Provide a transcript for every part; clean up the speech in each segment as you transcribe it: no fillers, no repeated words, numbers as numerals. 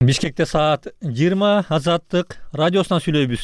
Бишкекте саат 20 Азаттык радиосунан сүйлөйбүз.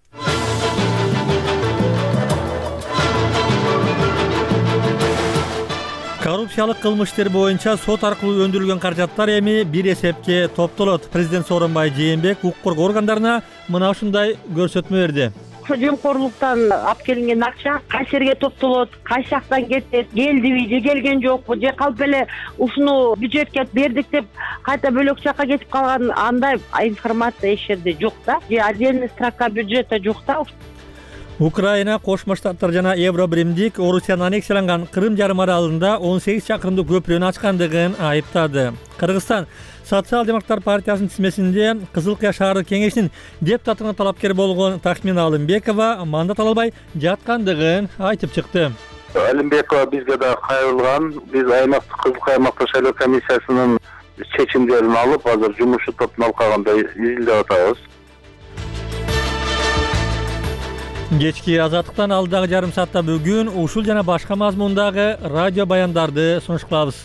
Коррупциялык кылмыштар боюнча сот аркылуу өндүрүлгөн каражаттар эми бир эсепке топтолот. Президент Сооронбай Жээнбеков укук коргоо органдарына мына ушундай көрсөтмө берди. Жемкорлуктан алып келинген акча кайсы жерге топтолот, кайсы жактан кетет, келдиби же келген жокпу, же калп эле ушуну бюджетке бердик деп кайта бөлөк жакка кетип калган, андай информация эч жерде жок да, же отдельный строка бюджета жок да. Украина, Кошмо Штаттар жана Евробиримдик Орусияны аннексияланган Крым жарым аралында 18 чакырымдык көпүрөнү ачкандыгын айыптады. Кыргызстан Социал-демократтар партиясынын тизмесинде Кызыл Кыя шаардык кеңешинин депутатына талапкер болгон Тахмина Алымбекова мандат ала албай жаткандыгын айтып чыкты. Алымбекова бизге да кайрылган. Биз аймактык Кызыл Кыя аймактык шайлоо комиссиясынын чечимдерин алып, азыр жумуш топтун алкагында изилдеп атабыз. Кечки Азаттыктан алдагы жарым саатта бүгүн ушул жана башка мазмундагы радио баяндарды сунуш кылабыз.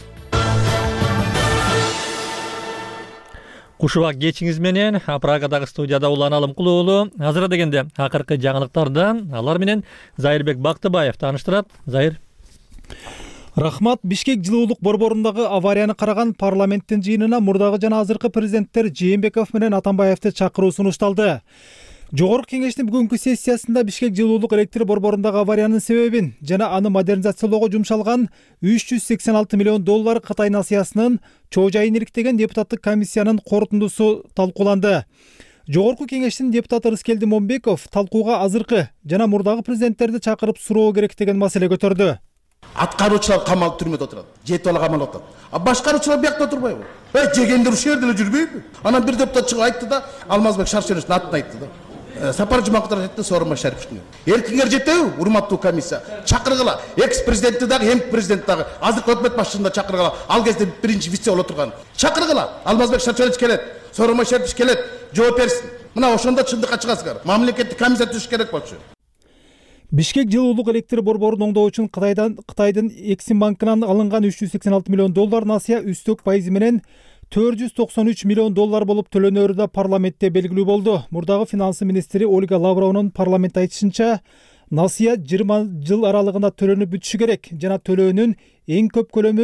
Кушубак кечиңиз менен Прагадагы студияда Улан Алымкулуу. Азыр дегенде акыркы жаңылыктардан алар менен Зайырбек Бактыбаев тааныштырат. Зайыр. Рахмат. Бишкек жылуулук борборундагы аварияны караган парламенттин жыйынына мурдагы жана азыркы президенттер Жээнбеков менен Атамбаевди чакыруу сунушталды. Жогорку кеңештин бүгүнкү сессиясында Бишкек жылуулук электр борборундагы авариянын себебин жана аны модернизациялоого жумшалган 386 миллион доллар Кытай насыясынын чоо жайын иликтеген депутаттык комиссиянын корутундусу талкууланды. Жогорку кеңештин депутаты Рыскелди Момбеков талкууга азыркы жана мурдагы президенттерди чакырып суроо керек деген маселе көтөрдү. Аткаруучулар камалып түрмөдө отурат, жетип ала камалып атат. Башкаруучулар биякта отурбайбы? Жегендер ушул жерде эле жүрбөйбү? Анан бир депутат чыгып айтты да, Алмазбек Шаршеновичтин атын айтты да. Сапар Жумактар айтты, Сооронбай Шариповичтин. Эркиңер жетеби, урматтуу комиссия? Чакыргыла. Экс-президентти дагы, эмки-президент дагы, азыркы өкмөт башчысын да чакыргыла. Ал кезде биринчи вице болуп отурган. Чакыргыла. Алмазбек Шаршенович келет, Сооронбай Шарипович келет, жооп берсин. Мына ошондо чындыкка чыгасыздар. Мамлекеттик комиссия түзүш керек болчу. Бишкек жылуулук электр борборун оңдоо үчүн Кытайдын Эксим банкынан алынган 386 миллион доллар насыя үстөк пайызы менен 493 миллион доллар болуп төлөнөрү да парламентте белгилүү болду. Мурдагы финансы министри Ольга Лавровнун парламент айтышынча, насыя 20 жыл аралыгында төлөнүп бүтүшү керек жана төлөөнүн эң көп көлөмү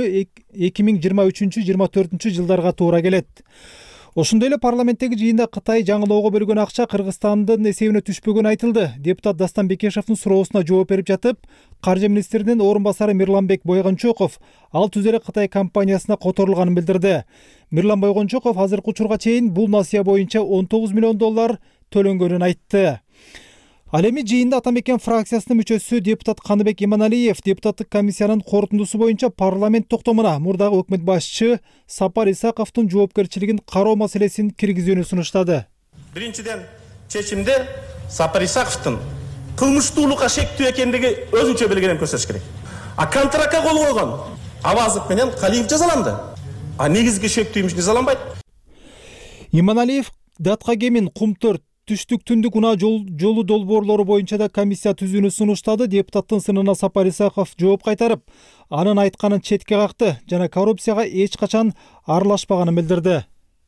2023-24 жылдарга туура келет. Ошондой эле парламенттеги жыйында Кытай жаңылоого бөлгөн акча Кыргызстандын эсебине түшпөгөнү айтылды. Депутат Дастан Бекешевдин суроосуна жооп берип жатып, каржы министринин орун басары Мирланбек Бойгончоков ал түз эле Кытай компаниясына которулганын билдирди. Мирлан Бойгончоков азыркы учурга чейин бул насыя боюнча 19 миллион доллар төлөнгөнүн айтты. Ал эми жыйында Атамекен фракциясынын мүчөсү депутат Каныбек Иманалиев депутаттык комиссиянын корутундусу боюнча парламент токтомуна мурдагы өкмөт башчы Сапар Исаковдун жоопкерчилигин кароо маселесин киргизүүнү сунуштады. Биринчиден, чечимде Сапар Исаковдун кылмыштуулукка шектүү экендиги өзүнчө белгиленип көрсөтүш керек. Контрактка кол койгон Авазов менен Калиев жазаланды. Негизги шектүүмүш жазаланбайт. Иманалиев Датка Кемин, Кумтөр, Түштүк түндүк унаа жолу долбоорлору боюнча да комиссия түзүүнү сунуштады. Депутаттын сынына Сапар Исаков жооп кайтарып, анын айтканын четке какты жана коррупцияга эч качан аралашпаганын билдирди.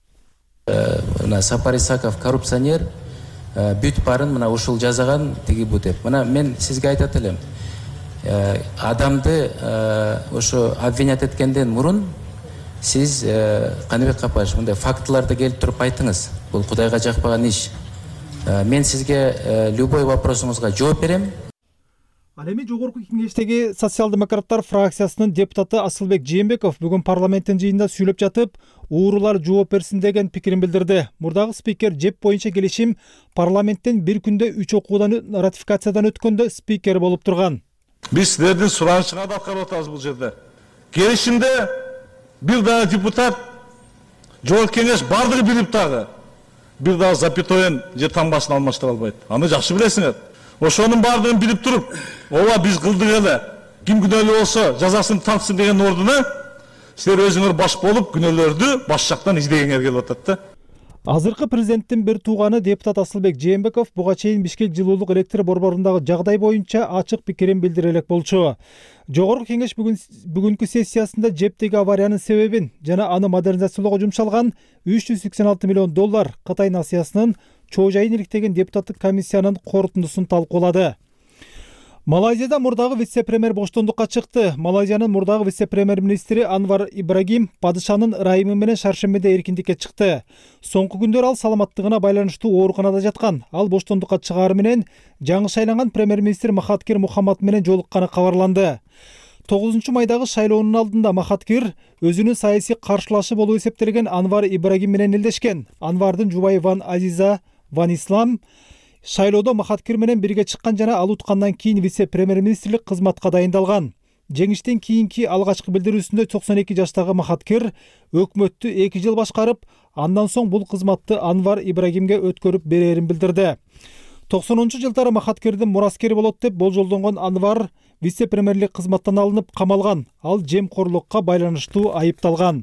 Сапар Исаков коррупционер, бүт барын мына ушул жазаган тиги бу деп. Мына мен сизге айтат элем. Адамды ошо обвинять эткенден мурун сиз Каныбек Капаевич мындай фактыларды келип туруп айтыңыз. Бул Кудайга жакпаган иш. Мен сизге любой вопросуңузга жооп берем. Ал эми жогорку кеңештеги социал-демократтар фракциясынын депутаты Асылбек Жээнбеков бүгүн парламенттин жыйында сүйлөп жатып, уурулар жооп берсин деген пикирин билдирди. Мурдагы спикер ЖЭП боюнча келишим парламенттен бир күндө 3 окуудан ратификациядан өткөндө спикер болуп турган. Биз силердин суранышыңа да карап атабыз бул жерде. Келишимде бир дагы депутат жогорку кеңеш бардыгы билип дагы бир дагы запятоен же таңбасын алмаштыра албайт. Аны жакшы билесиңер. Ошонун бардыгын билип туруп, ооба биз кылдык эле. Ким күнөөлүү болсо жазасын тартсын деген ордуна силер өзүңөр баш болуп күнөөлөрдү баш жактан издегеңер келип атат да. Азыркы президенттин бир тууганы депутат Асылбек Жээнбеков буга чейин Бишкек жылуулук электр борборундагы жагдай боюнча ачык пикирин билдире элек болчу. Жогорку кеңеш бүгүнкү сессиясында жептеги авариянын себебин жана аны модернизациялоого жумшалган $386 миллион Кытай насыясынын чоо жайын иликтеген депутаттык комиссиянын корутундусун талкуулады. Малайзияда мурдагы вице-премьер боштондукка чыкты. Малайзиянын мурдагы вице-премьер-министри Анвар Ибрагим падышанын ырайымы менен шаршембиде эркиндикке чыкты. Соңку күндөр ал саламаттыгына байланыштуу ооруканада жаткан. Ал боштондукка чыгаар менен жаңы шайланган премьер-министр Махатхир Мухаммад менен жолукканы кабарланды. 9 майдагы шайлоонун алдында Махатхир өзүнүн саясий каршылашы болуп эсептелген Анвар Ибрагим менен элдешкен. Анвардын жубайы Ван Азиза Ван Ислам шайлоодо Махатхир менен бирге чыккан жана ал уткандан кийин вице-премьер-министрлик кызматка дайындалган. Жеңиштен кийинки алгачкы билдирүүсүндө 92 жаштагы Махатхир өкмөттү 2 жыл башкарып, андан соң бул кызматты Анвар Ибрагимге өткөрүп берерин билдирди. 90-жылдары Махатхирдин мураскери болот деп болжолдонгон Анвар вице-премьерлик кызматтан алынып камалган. Ал жемкорлукка байланыштуу айыпталган.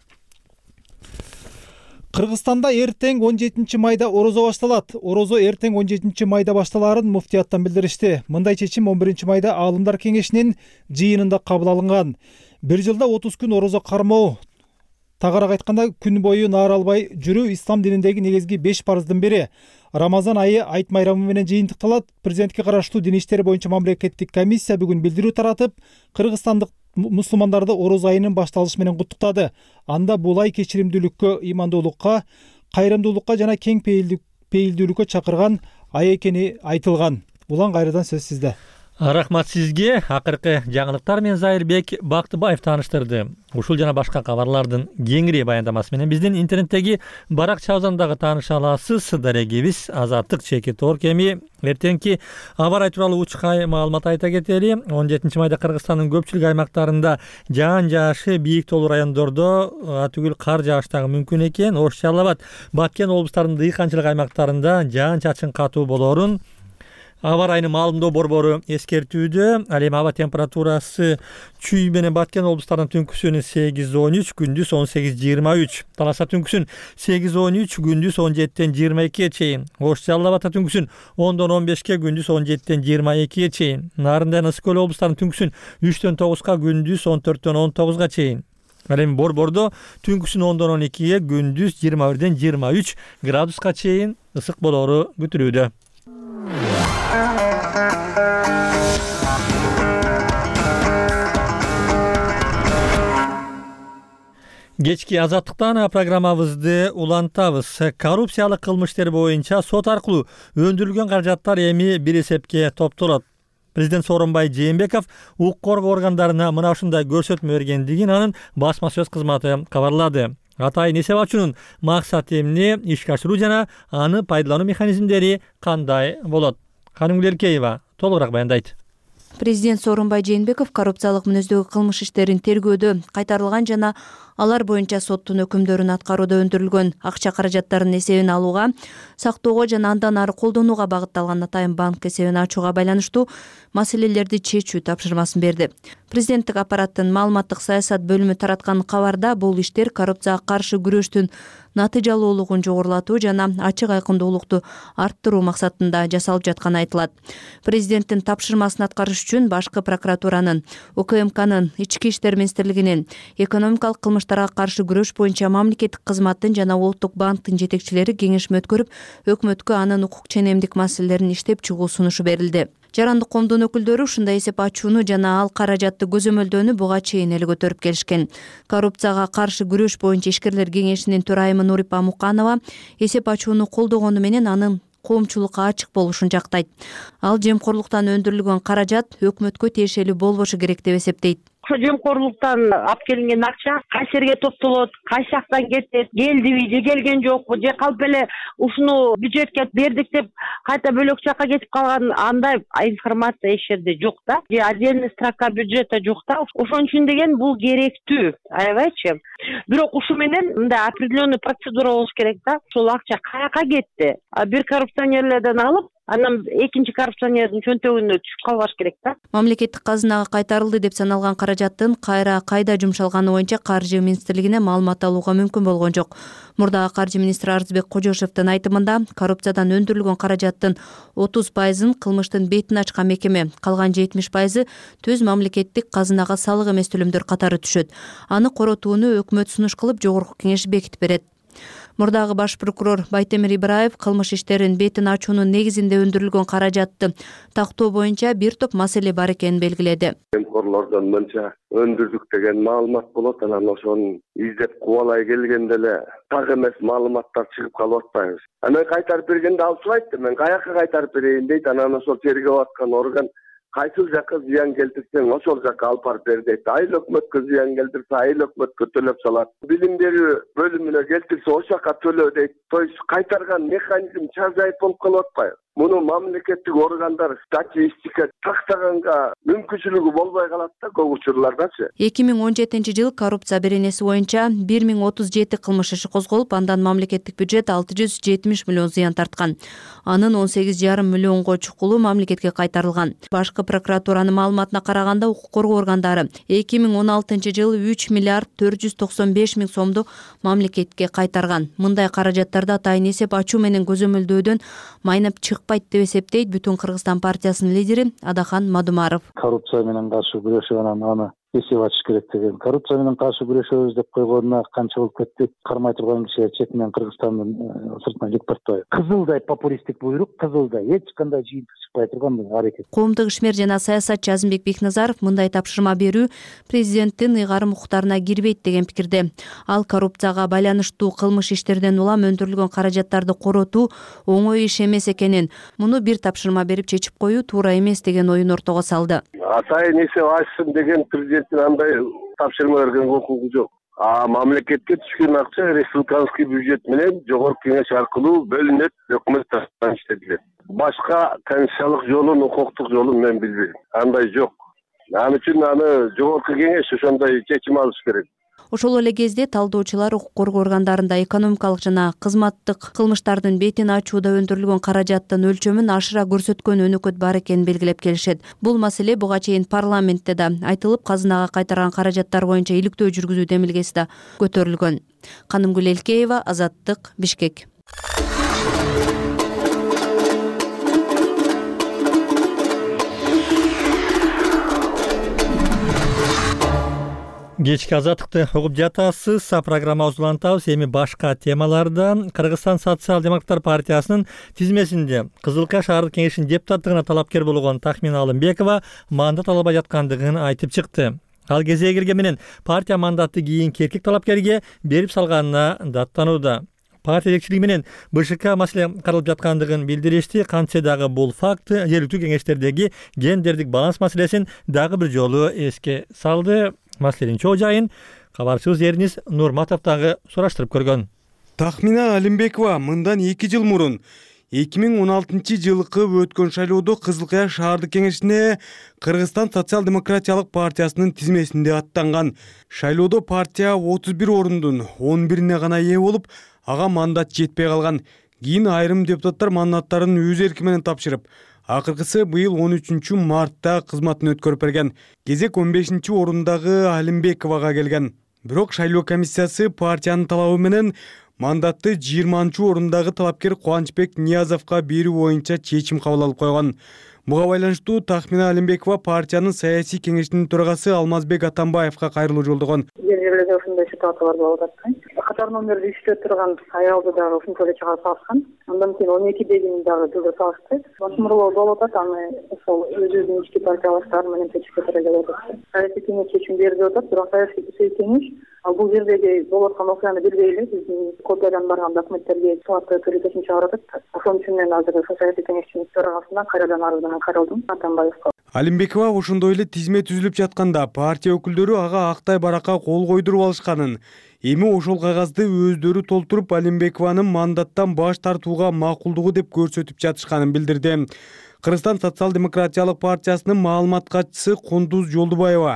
Кыргызстанда эртең 17 майда орозо башталат. Орозо эртең 17 майда башталарын муфтияттан билдиришти. Мындай чечим 11 майда аалымдар кеңешинин жыйынында кабыл алынган. Бир жылда 30 күн орозо кармоо, тагарак айтканда күн бою наар албай жүрүү ислам дининдеги негизги 5 парыздын бири. Рамазан айы айт майрамы менен жыйынтыкталат. Президентке караштуу дин иштери боюнча мамлекеттик комиссия бүгүн билдирүү таратып, кыргызстандык мусулмандарды ороз айынын башталышы менен куттуктады. Анда бул ай кечиримдүүлүккө, ыймандуулукка, кайрымдуулукка жана кең пейилдүүлүккө чакырган ай экени айтылган. Улан кайрадан сөз сизде. Рахмат сизге. Акыркы жаңылыктар менен Зайырбек Бактыбаев тааныштырды. Ушул жана башка кабарлардын кеңири баяндамасы менен биздин интернеттеги баракчабыздан дагы тааныша аласыз. Дарегибиз Азаттык /Tor эми эртеңки аба ырайы тууралуу учкай маалымат айта кетели. 17 майда Кыргызстандын көпчүлүк аймактарында жаан жаашы бийик тоолуу райондордо түгүл кар жааш дагы мүмкүн экен. Ош, Жалал Абад, Баткен облустарынын дыйканчылык аймактарында жаан чачын катуу болоорун аба ырайынын маалымдоо борбору эскертүүдө. Ал эми аба температурасы Чүй менен Баткен облустарынын түнкүсүн 8-13, күндүз 18-23, Таласа түнкүсүн 8-13, күндүз 17-22 чейин, Ош, Жалал Абадта түнкүсүн 10-15, күндүз 17-22 чейин, Нарындай, Ысык көл облустарынын түнкүсүн 3-9, күндүз 14-19 чейин. Ал эми борбордо түнкүсүн 10-12, күндүз 21-23 градуска чейин ысык болоору күтүлүүдө. Кечки Азаттыктан программабызды улантабыз. Коррупциялык кылмыштар боюнча сот аркылуу өндүрүлгөн каражаттар эми бир эсепке топтолот. Президент Сооронбай Жээнбеков укук коргоо органдарына мына ушундай көрсөтмө бергендигин анын басма сөз кызматы кабарлады. Атайын эсеп ачуунун максаты эмне, ишке ашыруу жана аны пайдалануу механизмдери кандай болот? Ханым Гүлеркеева толугураак баяндайт. Президент Сооронбай Жээнбеков коррупциялык мүнөздөгү кылмыш иштерин тергөөдө кайтарылган жана алар боюнча соттун өкүмдөрүн аткарууда өндүрүлгөн акча каражаттарынын эсебин алууга, сактоого жана андан ары колдонууга багытталган Атайын банк эсебин ачууга байланыштуу маселелерди чечүү тапшырмасын берди. Президенттик аппараттын маалыматтык саясат бөлүмү тараткан кабарда бул иштер коррупцияга каршы күрөштүн натыйжалуулугун жогорулатуу жана ачык айкындуулукту арттыруу максатында жасалып жатканы айтылат. Президенттин тапшырмасын аткарыш үчүн башкы прокуратуранын, УКМКнын, Ички иштер министрлигинин, экономикалык кылмыштарга каршы күрөш боюнча мамлекеттик кызматтын жана Улуттук банктын жетекчилери кеңешме өткөрүп, өкмөткө анын укук ченемдик маселелерин иштеп чыгуу сунушу берилди. Жарандык коомдун өкүлдөрү ушундай эсеп ачууну жана ал каражатты көзөмөлдөөнү буга чейин эле көтөрүп келишкен. Коррупцияга каршы күрөш боюнча ишкерлер кеңешинин төрайымы Нурипа Муканова эсеп ачууну колдогону менен анын коомчулукка ачык болушун жактайт. Ал жемкорлуктан өндүрүлгөн каражат өкмөткө тиешелүү болбошу керек деп эсептейт. Ошо жемкорлуктан алып келинген акча кайсы жерге топтолот, кайсы жактан кетет, келдиби же келген жокпу, же калп эле ушуну бюджетке бердик деп кайта бөлөк жакка кетип калган, андай информация эч жерде жок да. Же отдельный строка бюджета жок да. Ошон үчүн деген бул керектүү, аябайчы. Бирок ушу менен мындай определенный процедура болуш керек да. Ушул акча каяка кетти? Бир коррупционерлерден алып Анан экинчи коррупционердин чөнтөгүнө түшүп калбаш керек да. Мамлекеттик казынага кайтарылды деп саналган каражаттын кайда жумшалганы боюнча Каржы министрлигине маалымат алууга мүмкүн болгон жок. Мурдагы каржы министри Арзбек Кожошевдин айтымында коррупциядан өндүрүлгөн каражаттын 30% кылмыштын бетин ачкан мекеме, калган 70% түз мамлекеттик казынага салык эмес төлөмдөр катары түшөт. Аны коротууну өкмөт сунуш кылып жогорку кеңеш бекитип берет. Мурдагы баш прокурор Байтемир Ибраев кылмыш иштерин бетин ачуунун негизинде өндүрүлгөн каражатты тактоо боюнча бир топ маселе бар экенин белгиледи. Корлордон мынча өндүрдүк деген маалымат болот, анан ошону издеп кубалай келгенде эле так эмес маалыматтар чыгып калып атпайбыз. Анан кайтарып бергенде ал сурайт, мен каяка кайтарып берейин дейт, анан ошол тергеп аткан орган кайсыл жакка зыян келтирсең ошол жакка алып барып бер дейт. Айыл өкмөткө зыян келтирсе айыл өкмөткө төлөп салат. Билим берүү бөлүмүнө келтирсе ошол жакка төлөө дейт. То есть кайтарган механизм чаржайып болуп калып атпайбы? Муну мамлекеттик органдар статистика тактаганга мүмкүнчүлүгү болбой калат да көп учурлардачы. 2017-жылы коррупция беренеси боюнча 1037 кылмыш иши козголуп, андан мамлекеттик бюджет 670 миллион зыян тарткан. Анын 18,5 миллионго чукулу мамлекетке кайтарылган. Башкы прокуратуранын маалыматына караганда укук коргоо органдары 2016-жылы 3 миллиард 495 миң сомду мамлекетке кайтарган. Мындай каражаттарды атайын эсеп ачуу менен көзөмөлдөөдөн майнап чыкпайт деп эсептейт Бүтүн Кыргызстан партиясынын лидери Адахан Мадумаров. Коррупция менен каршы күрөшүп анан аны эсеп ачыш керек деген. Коррупция менен каршы күрөшөбүз деп койгонуна канча болуп кетти. Кармай турган кишилер четинен Кыргызстандын сыртынан жек тартпайбы. Кызылдай популисттик буйрук, кызылдай эч кандай жыйынтык чыкпай турган аракет. Коомдук ишмер жана саясатчы Азимбек Бекназаров мындай тапшырма берүү президенттин ыйгарым укуктарына кирбейт деген пикирде. Ал коррупцияга байланыштуу кылмыш иштерден улам өндүрүлгөн каражаттарды коротуу оңой иш эмес экенин, муну бир тапшырма берип чечип коюу туура эмес деген оюн ортого салды. Атайын эсеп ачсын деген президенттин андай тапшырма берген укугу жок. Мамлекетке түшкөн акча республикалык бюджет менен жогорку кеңеш аркылуу бөлүнөт, өкмөт тарапынан иштетилет. Башка конституциялык жолун, укуктук жолун мен билбейм. Андай жок. Ал үчүн аны жогорку кеңеш ошондой чечим алыш керек. Ошол эле кезде талдоочулар укук коргоо органдарында экономикалык жана кызматтык кылмыштардын бетин ачууда өндүрүлгөн каражаттын өлчөмүн ашыра көрсөткөн өнөкөт бар экенин белгилеп келишет. Бул маселе буга чейин парламентте да айтылып, казынага кайтарган каражаттар боюнча иликтөө жүргүзүү демилгеси да көтөрүлгөн. Канымгүл Элкеева, Азаттык, Бишкек. Кечки Азаттыкты угуп жатасыз. Программабызды улантабыз. Эми башка темаларда Кыргызстан социал-демократтар партиясынын тизмесинде Кызылкая шаардык кеңешинин депутаттыгына талапкер болгон Тахмина Алымбекова мандат албай жаткандыгын айтып чыкты. Ал кезеге келген менен партия мандатты кийинки эркек талапкерге берип салганына даттанууда. Партия жетекчилиги менен БШК маселе каралып жаткандыгын билдиришти. Кантсе дагы бул факт жергиликтүү кеңештердеги гендердик баланс маселесин дагы бир жолу эске салды. Маселенин чоо жайын кабарчыбыз Эрнис Нурматов дагы сураштырып көргөн. Тахмина Алымбекова мындан 2 жыл мурун 2016-жылкы өткөн шайлоодо Кызылкая шаардык кеңешине Кыргызстан социал-демократиялык партиясынын тизмесинде аттанган. Шайлоодо партия 31 орундун 11-ине гана ээ болуп, ага мандат жетпей калган. Кийин айрым депутаттар мандаттарын өз эрки менен тапшырып, акыркысы быйыл 13 мартта кызматын өткөрүп берген. Кезек 15 орундагы Алымбековага келген. Бирок шайлоо комиссиясы партиянын талабы менен мандатты 20 орундагы талапкер Кубанычбек Ниязовго берүү боюнча чечим кабыл алып койгон. Буга байланыштуу Тахмина Алымбекова партиянын саясий кеңешинин төрагасы Алмазбек Атамбаевга кайрылуу жолдогон. Жерлерде ушундай ситуациялар болуп атат. Катар номерде иштеп турган аялды дагы ушунча эле чыгарып салышкан. Андан кийин 12-дегини дагы жылдыр салышты. Басмырлоо болуп атат, аны ошол өзүнүн ички партиялаштары менен чечишке туура келип атат. Саясий кеңеш чечим берди атат, бирок саясий кеңеш бул жердеги болуп аткан окуяны билбей эле биздин копиядан барган документтерге сабатты төрөтөсүн чыгарып атат. Ошон үчүн мен азыр саясий кеңештин төрагасына кайрадан арыздан кайрылдым Атамбаевга. Алымбекова ошондой эле тизме түзүлүп жатканда партия өкүлдөрү ага актай баракка кол койдуруп алышканын, эми ошол кагазды өздөрү толтуруп Алымбекованын мандаттан баш тартууга макулдугу деп көрсөтүп жатышканын билдирди. Кыргызстан социал-демократиялык партиясынын маалымат катчысы Кундуз Жолдубаева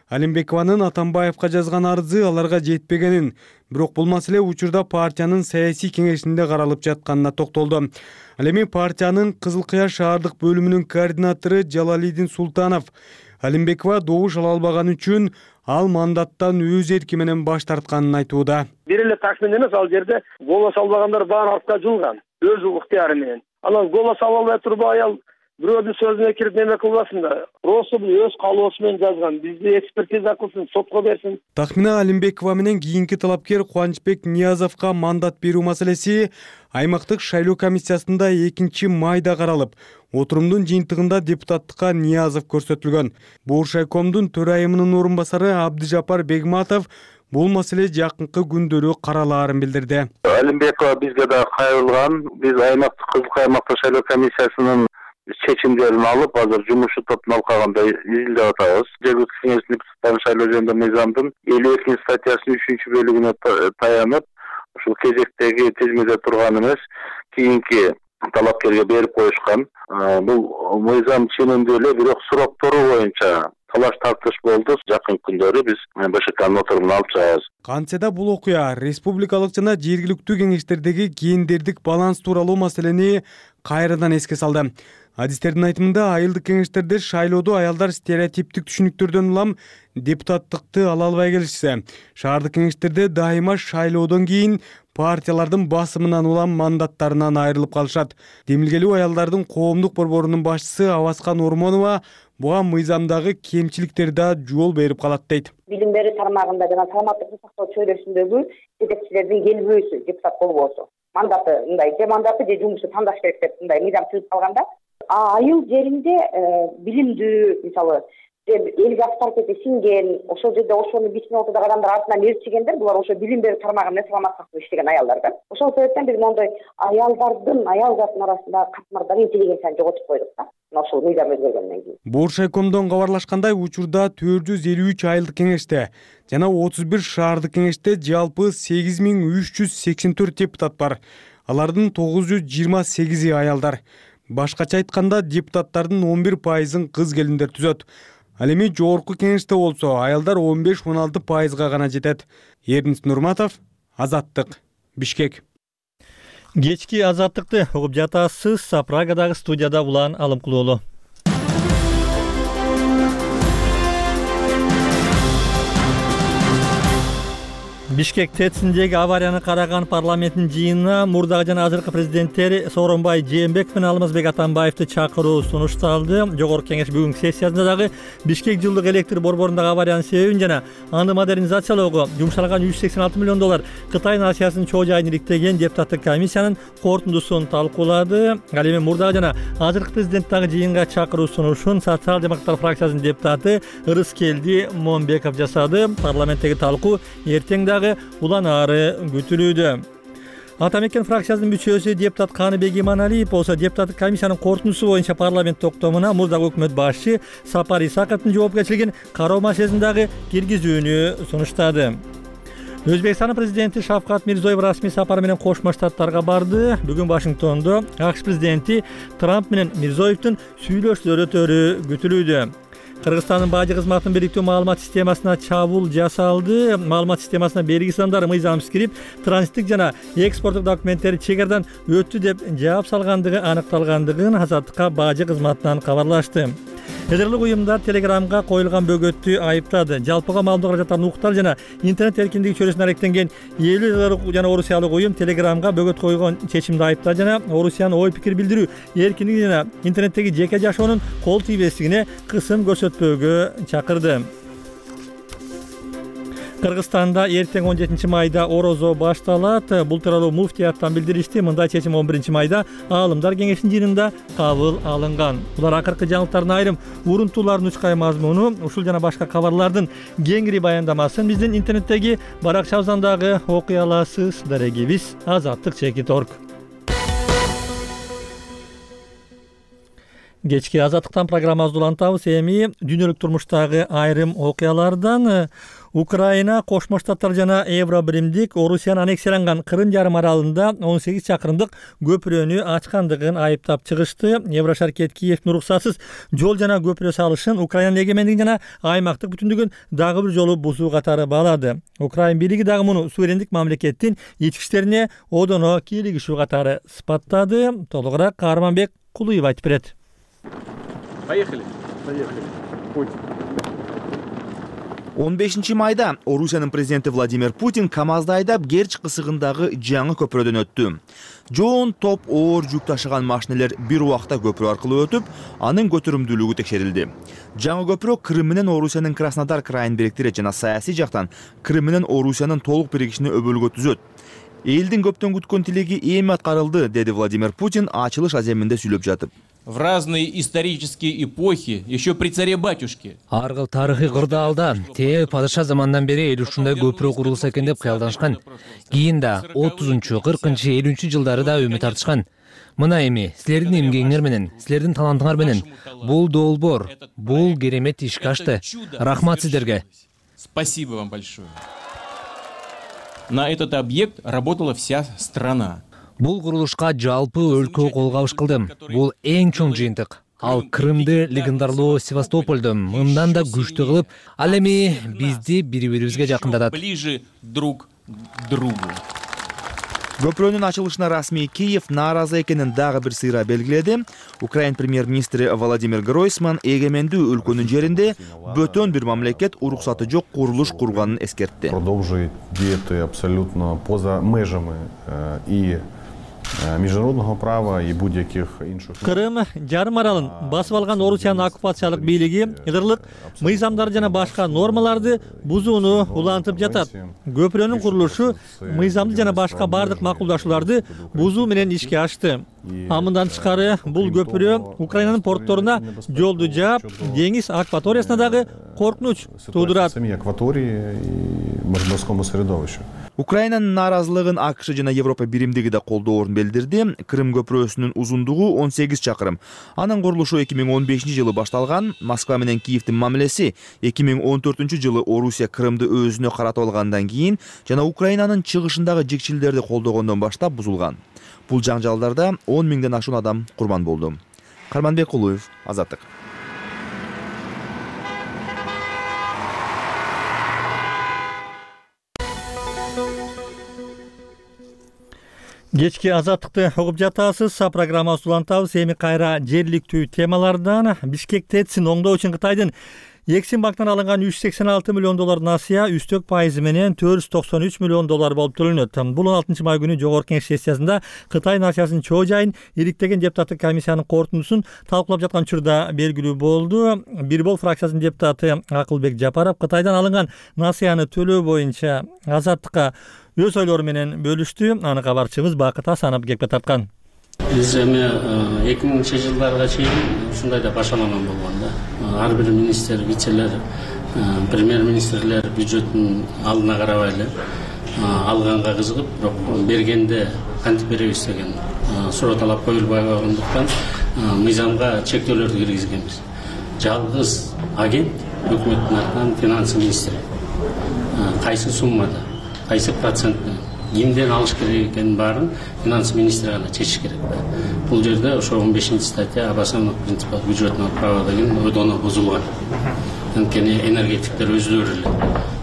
Алимбекованын Атамбаевга жазган арызы аларга жетпегенин, бирок бул маселе учурда партиянын саясий кеңешинде каралып жатканына токтолду. Ал эми партиянын Кызыл Кыя шаардык бөлүмүнүн координатору Жалалидин Султанов Алимбекова добуш ала албаганы үчүн ал мандаттан өз эрки менен баш тартканын айтууда. Бир эле так менен эмес, ал жерде голос албагандар баары артка жылган, өз ыктыяры менен. Анан голос ала албай турбай аял бирөөнүн сөзүнө кирип неме кылбасын да. Просто бул өз каалоосу менен жазган. Бизди экспертиза кылсын, сотко берсин. Тахмина Алимбекова менен кийинки талапкер Кубанычбек Ниязовго мандат берүү маселеси аймактык шайлоо комиссиясында 2 майда каралып, отурумдун жыйынтыгында депутаттыкка Ниязов көрсөтүлгөн. Бууршайкомдун төрайымынын орун басары Абдыжапар Бегматов бул маселе жакынкы күндөрү каралаарын билдирди. Алимбекова бизге да кайрылган. Биз аймактык Кызыл Кыя аймактык шайлоо комиссиясынын чечимдерин алып, азыр жумушу топтун алкагында изилдеп атабыз. Жергиликтүү кеңештин депутаттарын шайлоо жөнүндө мыйзамдын 52 статьясынын 3 бөлүгүнө таянып, ушул кезектеги тизмеде турган эмес, кийинки талапкерге берип коюшкан. Бул мыйзам чынында эле, бирок суроктору боюнча талаш тартыш болду. Жакын күндөрү биз БШКнын отурумуна алып чыгабыз. Кантсе да бул окуя республикалык жана жергиликтүү кеңештердеги гендердик баланс тууралуу маселени кайрадан эске салды. Адистердин айтымында айылдык кеңештерде шайлоодо аялдар стереотиптик түшүнүктөрдөн улам депутаттыкты ала албай келишсе, шаардык кеңештерде дайыма шайлоодон кийин партиялардын басымынан улам мандаттарынан айрылып калышат. Демилгелүү аялдардын коомдук борборунун башчысы Аваскан Ормонова буга мыйзамдагы кемчиликтер да жол берип калат дейт. Билим берүү тармагында жана саламаттыкты сактоо чөйрөсүндөгү жетекчилердин келбөөсү, депутат болбосу, мандаты мындай же мандаты же жумушу тандаш керек деп мындай мыйзам түзүп калганда, айыл жеринде билимдүү, мисалы эл жаштар сиңген, ошол жерде ошону бичине отурган адамдар артынан ээрчигендер, булар ошо билим берүү тармагы менен саламаттыкта иштеген аялдар да. Ошол себептен биз мондой аялдардын, аял затын арасындагы катмардагы интеллигенцияны жоготуп койдук да. Ошол мыйзам өзгөргөндөн кийин. Бууршайкомдон кабарлашкандай, учурда 453 айылдык кеңеште жана 31 шаардык кеңеште жалпы 8384 депутат бар. Алардын 928 аялдар. Башкача айтканда, депутаттардын 11%-ын кыз келиндер түзөт. Ал эми жогорку кеңеште болсо, аялдар 15-16%-га гана жетет. Эрнис Нурматов, Азаттык, Бишкек. Кечки Азаттыкты угуп жатасыз. Прагадагы студияда Улан Алымкулуулу. Бишкек ТЭЦиндеги аварияны караган парламенттин жыйынына мурдагы жана азыркы президенттери Сооронбай Жээнбеков менен Алмазбек Атамбаевди чакыруу сунушталды. Жогорку кеңеш бүгүнкү сессиясында дагы Бишкек жылдык электр борборундагы авариянын себебин жана аны модернизациялоого жумшалган $186 миллион Кытайдын Азиясынын чоо жайын иликтеген депутаттык комиссиянын корутундусун талкуулады. Ал эми мурдагы жана азыркы президент дагы жыйынга чакыруу сунушун социал-демократтар фракциясынын депутаты Ырыскелди Момбеков жасады. Парламенттеги талкуу эртең дагы уланаары күтүлүүдө. Атамекен фракциясынын мүчөсү депутат Каныбек Иманалиев болсо депутаттык комиссиянын корутундусу боюнча парламент токтомуна мурдагы өкмөт башчы Сапар Исаковдун жоопкерчилигин кароо маселесин дагы киргизүүнү сунуштады. Өзбекстандын президенти Шавкат Мирзиёев расмий сапар менен Кошмо Штаттарга барды. Бүгүн Вашингтондо АКШ президенти Трамп менен Мирзиёевдун сүйлөшүүлөрү күтүлүүдө. Кыргызстандын бажы кызматынын бириктүү маалымат системасына чабуул жасалды. Маалымат системасына бергиси адамдар мыйзамсыз кирип, транзиттик жана экспорттук документтери чек арадан өттү деп жаап салгандыгы аныкталгандыгын Азаттыкка бажы кызматынан кабарлашты. Эдерлик уюмдар Телеграмга коюлган бөгөттү айыптады. Жалпыга маалымдоо каражаттарын укуктар жана интернет эркиндиги чөйрөсүнө аректенген 50 жана Орусиялык уюм Телеграмга бөгөт койгон чечимди айыптады жана Орусиянын ой пикир билдирүү эркиндиги жана интернеттеги жеке жашоонун кол тийбестигине кысым көрсөтпөөгө чакырды. Кыргызстанда эртең 17 майда орозо башталат. Бул тууралуу муфтияттан билдиришти. Мындай чечим 11 майда аалымдар кеңешинин жыйынында кабыл алынган. Булар акыркы жаңылыктардын айрым урунтуулардын учкай мазмуну, ушул жана башка кабарлардын кеңири баяндамасын биздин интернеттеги баракчабыздан дагы окуй аласыз. Дарегибиз Азаттык.org. Кечки Азаттыктан программабызды улантабыз. Эми дүйнөлүк турмуштагы айрым окуялардан Украина, Кошмо Штаттар жана Евро биримдик Орусиянын аннексияланган Крым жарым аралында 18 чакырымдык көпүрөнү ачкандыгын айыптап чыгышты. Еврошаркет Киевдин уруксатсыз жол жана көпүрө салышын Украинанын эгемендигин жана аймактык бүтүндүгүн дагы бир жолу бузуу катары баалады. Украин бийлиги дагы муну суверендик мамлекеттин ички иштерине одоно кийлигишүү катары сыпаттады. Толугураак Каарманбек Кулуев айтып берет. Поехали. 15 майда Орусиянын президенти Владимир Путин КамАЗды айдап Керчь кысыгындагы жаңы көпүрөдөн өттү. Жоон топ оор жүк ташыган машинелер бир убакта көпүрө аркылуу өтүп, анын көтөрүмдүүлүгү текшерилди. Жаңы көпүрө Крым менен Орусиянын Краснодар крайын бириктирет жана саясий жактан Крым менен Орусиянын толук биригишини өбөлгө түзөт. Элдин көптөн күткөн тилеги эми аткарылды, деди Владимир Путин ачылыш аземинде сүйлөп жатып. В разные исторические эпохи, еще при царе-батюшке. Аргыл тарыхый кырдаалда те падыша замандан бери эл ушундай көпүрө курулса экен деп кыялданышкан. Кийин да 30-40, 50 жылдары да үмүт артышкан. Мына эми силердин эмгегиңер менен, силердин талантыңар менен бул долбоор, бул керемет ишке ашты. Рахмат сиздерге. Спасибо вам большое. На этот объект работала вся страна. Бул курулушка жалпы өлкө кол кабыш кылды. Бул эң чоң жыйынтык. Ал Крымды легендарлуу Севастопольду мындан да күчтүү кылып, ал эми бизди бири-бирибизге жакындатат. Ближе друг к другу. Көпүрөнүн ачылышына расмий Киев нааразы экенин дагы бир сыйра белгиледи. Украин премьер-министри Владимир Гройсман эгемендүү өлкөнүн жеринде бөтөн бир мамлекет уруксаты жок курулуш курганын эскертти. Продолжует діяти абсолютно поза межами і міжнародного права і будь-яких інших. Крым жарым аралын басып алган Орусиянын оккупациялык бийлиги ыдырлык мыйзамдар жана башка нормаларды бузууну улантып жатат. Көпүрөнүн курулушу мыйзамды жана башка бардык макулдашууларды бузуу менен ишке ашты. Мындан тышкары бул көпүрө Украинанын портторуна жолду жаап, деңиз акваториясына дагы коркунуч туудурат. Украинанын нааразылыгын АКШ жана Европа биримдиги да колдоорун билдирди. Крым көпүрөсүнүн узундугу 18 чакырым. Анын курулушу 2015 жылы башталган. Москва менен Киевдин мамилеси 2014 жылы Орусия Крымды өзүнө каратып алгандан кийин жана Украинанын чыгышындагы жекчилдерди колдогондон баштап бузулган. Бул жаңжалдарда 10 миңден ашуун адам курман болду. Каарманбек Кулуев, Азаттык. Кечки Азаттыкты угуп жатасыз. Программабызды улантабыз. Эми кайра жергиликтүү темалардан. Бишкек ТЭЦин оңдоо үчүн Кытайдын Эксим банктан алынган 386 миллион доллар насыя үстөк пайызы менен 493 миллион доллар болуп төлөнөт. Бул 16 май күнү жогорку кеңеш сессиясында Кытай насыясынын чоо жайын ириктеген депутаттык комиссиянын корутундусун талкуулап жаткан учурда белгилүү болду. Бир бол фракциясынын депутаты Акылбек Жапаров Кытайдан алынган насыяны төлөө боюнча Азаттыкка өз ойлору менен бөлүштү. Аны кабарчыбыз Бакыт Асанов кепке тарткан. Биз эми 2000 жылдарга чейин ушундай да башаламан болгон да. Ар бир министр, вицелер, премьер-министрлер бюджеттин алдына карабай эле алганга кызыгып, бирок бергенде кантип беребиз деген суроо талап коюлбай койгондуктан мыйзамга чектөөлөрдү киргизгенбиз. Жалгыз агент өкмөттүн атынан финанс министри кайсы суммада, кайсы процентте кимден алыш керек экенин баарын финанс министри гана чечиш керек. Бул жерде ошо 15 статья Абасанов принципиалдык бюджетного права деген одоно бузулган. Анткени энергетиктер өздөрү эле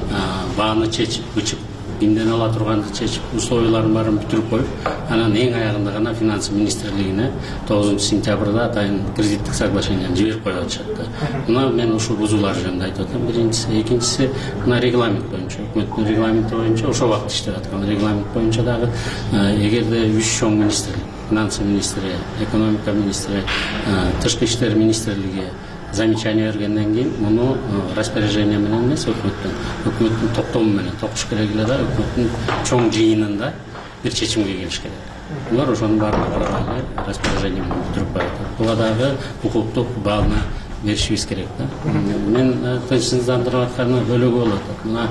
бааны чечип, бычып, кимден ала турганды чечип, условияларын баарын бүтүрүп коюп, анан эң аягында гана финанс министрлигине 9 сентябрда атайын кредиттик соглашениени жиберип коюп атышат. Мына мен ушул бузуулар жөнүндө айтып атам. Биринчиси, экинчиси мына регламент боюнча, өкмөттүн регламенти боюнча ошол убакта иштеп аткан регламент боюнча дагы эгерде 3 чоң министрлик, финанс министри, экономика министри, тышкы иштер министрлиги замечание бергенден кийин муну распоряжение менен эмес, өкмөттүн токтому менен токуш керек эле да, өкмөттүн чоң жыйынында бир чечимге келиш керек. Булар ошонун баарына карабай распоряжение менен бүтүрүп коет. Буга дагы укуктук баалына беришибиз керек да. Мен тынчсыздандырып атканы бөлөгү болуп атат. Мына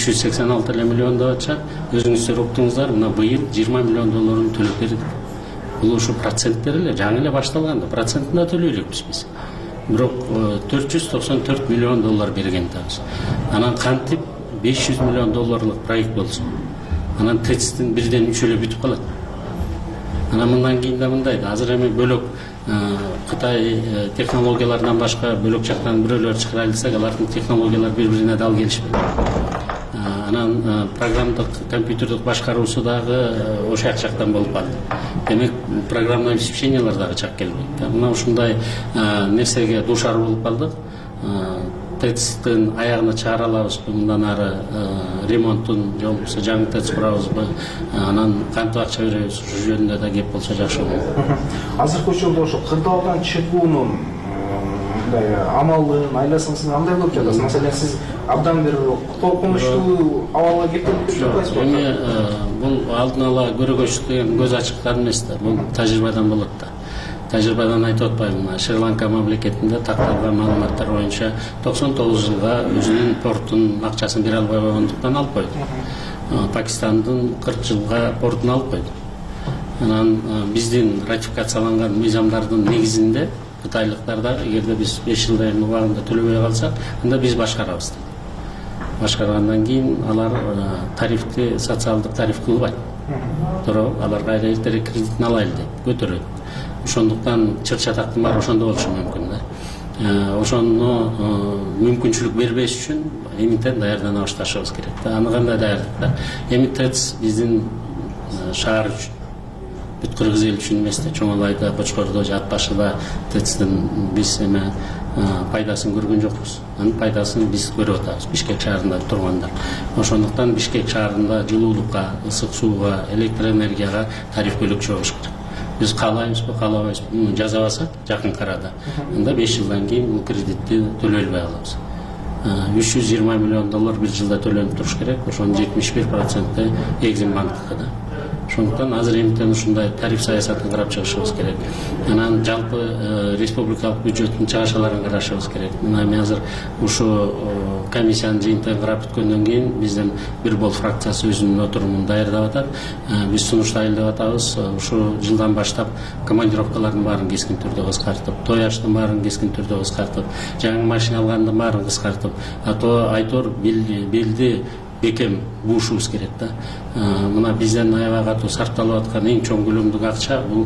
386 миллион деп атышат. Өзүңүздөр уктуңуздар, мына быйыл 20 миллион долларын төлөп бердик. бул ушу проценттер эле жаңы эле башталган да, процентин да төлөй элекпиз биз. Бирок 494 миллион доллар берген табыз. Анан кантип 500 миллион долларлык проект болсо, анан ТЭЦтин бирден 3 эле бүтүп калат. Анан мындан кийин да мындай да, азыр эми бөлөк Кытай технологияларынан башка бөлөк жактан бирөөлөр чыгара алсак, алардын технологиялары бири-бирине дал келишпейт. Анан программдык компьютердик башкаруусу дагы ошол жактан болуп калды. Демек программное обеспечениялар дагы чак келбейт. Мына ушундай нерсеге дуушар болуп калдык. ТЭЦтин аягына чыгара алабызбы, мындан ары ремонтун же болбосо жаңы ТЭЦ курабызбы, анан кантип акча беребиз, ушул жөнүндө да кеп болсо жакшы болот. Азыркы учурда ошо кырдаалдан чыгуунун амалын, айласын сиз кандай кылып жатасыз? Маселен, сиз абдан бир коркунучтуу абалга кетип жатасызбы? Эми бул алдын ала көрөгөчтүк деген көз ачыктан эмес да, бул тажрыйбадан болот да. Тажрыйбадан айтып атпаймын. Шри-Ланка мамлекетинде такталган маалыматтар боюнча 99 жылга өзүнүн портун акчасын бере албай койгондуктан алып койду. Пакистандын 40 жылга портун алып койду. Анан биздин ратификацияланган мыйзамдардын негизинде кытайлыктар да эгерде биз 5 жылдан убагында төлөбөй калсак, анда биз башкарабыз. Башкаргандан кийин алар тарифти социалдык тариф кылбайт. Туурабы? Алар кайра эртерээк кредитин алайлы дейт, көтөрөт. Ошондуктан чыр-чатактын баары ошондо болушу мүмкүн да. Ошону мүмкүнчүлүк бербеш үчүн эмитен даярдана башташыбыз керек да. Аны кандай даярдык да? Эми ТЭЦ биздин шаар үчүн, бүт кыргыз эл үчүн эмес да, Чоң Алайда, Кочкордо же Ат башыда ТЭЦтин биз эме пайдасын көргөн жокпуз. Анын пайдасын биз көрүп атабыз, Бишкек шаарында тургандар. Ошондуктан Бишкек шаарында жылуулукка, ысык сууга, электроэнергияга тариф бөлөкчө болуш керек. Biz каалайбызбы, каалабайбызбы, муну жазабасак жакынкы арада, анда 5 жылдан кийин бул кредитти төлөй албай калабыз. 320 миллион доллар бир жылда төлөнүп туруш керек, ошонун 71% Экзим банктыкы да. Ошондуктан азыр эмитен ушундай тариф саясатын карап чыгышыбыз керек. Анан жалпы республикалык бюджеттин чыгашаларын карашыбыз керек. Мына эми азыр ушу комиссиянын жыйынтыгын карап бүткөндөн кийин биздин бир бол фракциясы өзүнүн отурумун даярдап атат. Биз сунуштайлы деп атабыз. Ушу жылдан баштап командировкалардын баарын кескин түрдө кыскартып, той аштын баарын кескин түрдө кыскартып, жаңы машина алгандын баарын кыскартып, айтор белди бекем буушубуз керек да. Мына бизден аябай катуу сарпталып аткан эң чоң көлөмдүк акча бул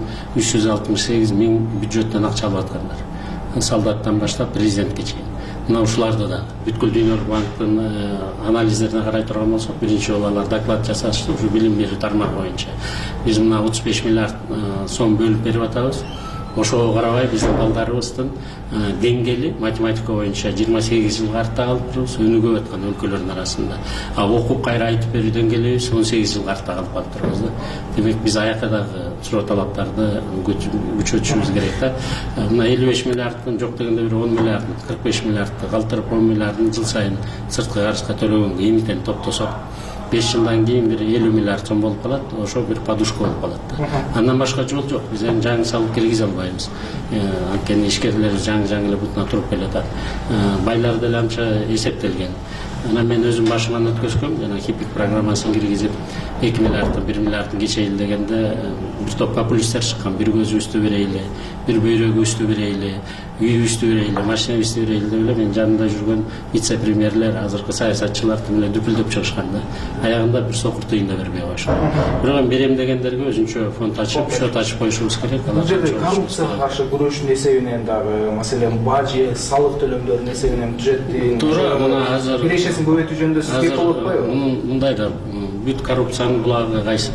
368 миң бюджеттен акча алып аткандар. Солдаттан баштап президентке чейин. Мына ушуларды да бүткүл дүйнөлүк банктын анализдерине карай турган болсок, биринчи жолу алар доклад жасашты ушу билим берүү тармагы боюнча. Биз мына 35 миллиард сом бөлүп берип атабыз. Ошого карабай биздин балдарыбыздын деңгээли математика боюнча 28 жылга артта калып турубуз, өнүгүп аткан өлкөлөрдүн арасында. Окуп кайра айтып берүү деңгээлибиз 18 жылга артта калып турабыз да. Демек биз аякка дагы суроо талаптарды күчөтүшүбүз керек да. Мына 55 миллиардтын жок дегенде бир 10 миллиардын, 45 миллиардты калтырып 10 миллиардын жыл сайын сырткы карызга төлөгөнгө эмитен топтосок 5 жылдан кийин бир 50 миллиард сом болуп калат, ошо бир подушка болуп калат да. Андан башка жол жок. Биз эми жаңы салып киргизе албайбыз. Анткени ишкерлер жаңы эле бутуна туруп келатат. Байлар деле анча эсептелген. Анан мен өзүм башыман өткөзгөм, жана хипик программасын киргизип 2 миллиардтан 1 миллиардын кечейли дегенде бир топ популисттер чыккан. Бир көзүбүздү берейли, бир бөйрөгүбүздү берейли, үйүбүздү берейли, машинабызды берейли деп эле мен жанында жүргөн вице-премьерлер, азыркы саясатчылар тим эле дүпүлдөп чыгышкан да. Аягында бир сокур тыйын да бербей койшун. Бирок эми берем дегендерге өзүнчө фонд ачып, счет ачып коюшубуз керек. Бул жерде коррупцияга каршы күрөшүн эсебинен дагы, маселен, бажы, салык төлөмдөрүнүн эсебинен бюджеттин туура мына азыр кирешесин көбөйтүү жөнүндө сиз кеп болуп атпайбы? Мындай да бүт коррупциянын булагы кайсы?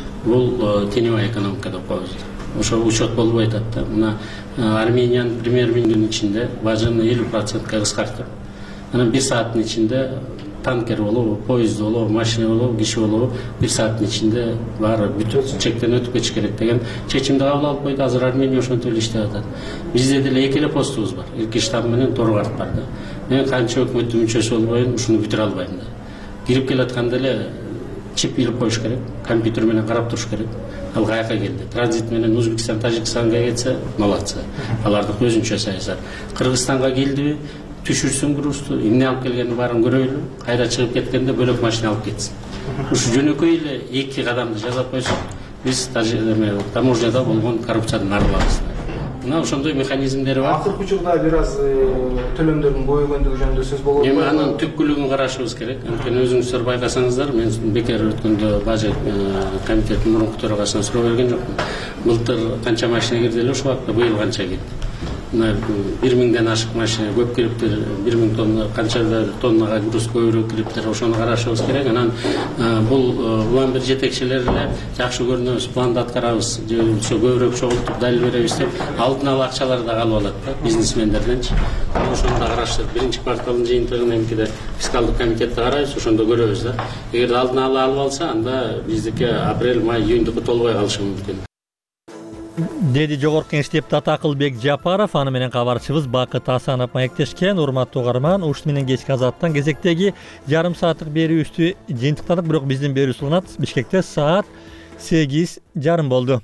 Бул теневая экономика деп коебуз. Ошо учет болбой атат да. Мына Армениянын премьер-министринин ичинде бажыны 50%га кыскартып, анан 1 сааттын ичинде танкер болобу, поезд болобу, машина болобу, киши болобу 1 сааттын ичинде баары бүтүп чектен өтүп кетиш керек деген чечимди кабыл алып койду. Азыр Армения ошентип эле иштеп атат. Бизде деле 2 эле постубуз бар. Иркиштан менен Торгарт бар да. Мен канча өкмөттүн мүчөсү болбойм, ушуну бүтүрө албайм да. Кирип келатканда эле чип илип коюш керек, компьютер менен карап туруш керек. Ал каяка келди? Транзит менен Өзбекстан, Тажикстанга кетсе, молодцы. Алардын өзүнчө саясат. Кыргызстанга келдиби, түшүрсүн грузду, эмне алып келгенин баарын көрөйлү, кайра чыгып кеткенде бөлөк машина алып кетсин. Ушу жөнөкөй эле 2 кадамды жасап койсок, биз таможняда болгон коррупциядан арылабыз. Мына ошондой механизмдери бар. Акыркы учурда бир аз төлөмдөрдүн көбөйгөндүгү жөнүндө сөз болуп Эми анын түпкүлүгүн карашыбыз керек. Анткени өзүңүздөр байкасаңыздар, мен бекер өткөндө бажет комитетинин мурунку төрагасына суроо берген жокмун. Былтыр канча машина кирди эле ушул убакта, быйыл канча кетти? Мына 1000ден ашык машина көп кириптир, 1000 тонна канча тоннага груз көбүрөөк кириптир, ошону карашыбыз керек. Анан бул улам бир жетекчилер эле жакшы көрүнөбүз, планды аткарабыз, же болбосо көбүрөөк чогултуп далил беребиз деп алдын ала акчалар да калып алат да бизнесмендерденчи. Ошону да караштыр. Биринчи кварталдын жыйынтыгын эмкиде фискалдык комитетте карайбыз, ошондо көрөбүз да. Эгер алдын ала алып алса, анда биздики апрель, май, июньдуку толбой калышы мүмкүн. Деди Жогорку Кеңеш депутаты Акылбек Жапаров, аны менен кабарчыбыз Бакыт Асанов маектешкен. Урматтуу угарман, ушут менен кечки азаттан кезектеги жарым сааттык берүүбүздү жыйынтыктадык, бирок биздин берүүбүз уланат. Бишкекте саат 8:30 болду.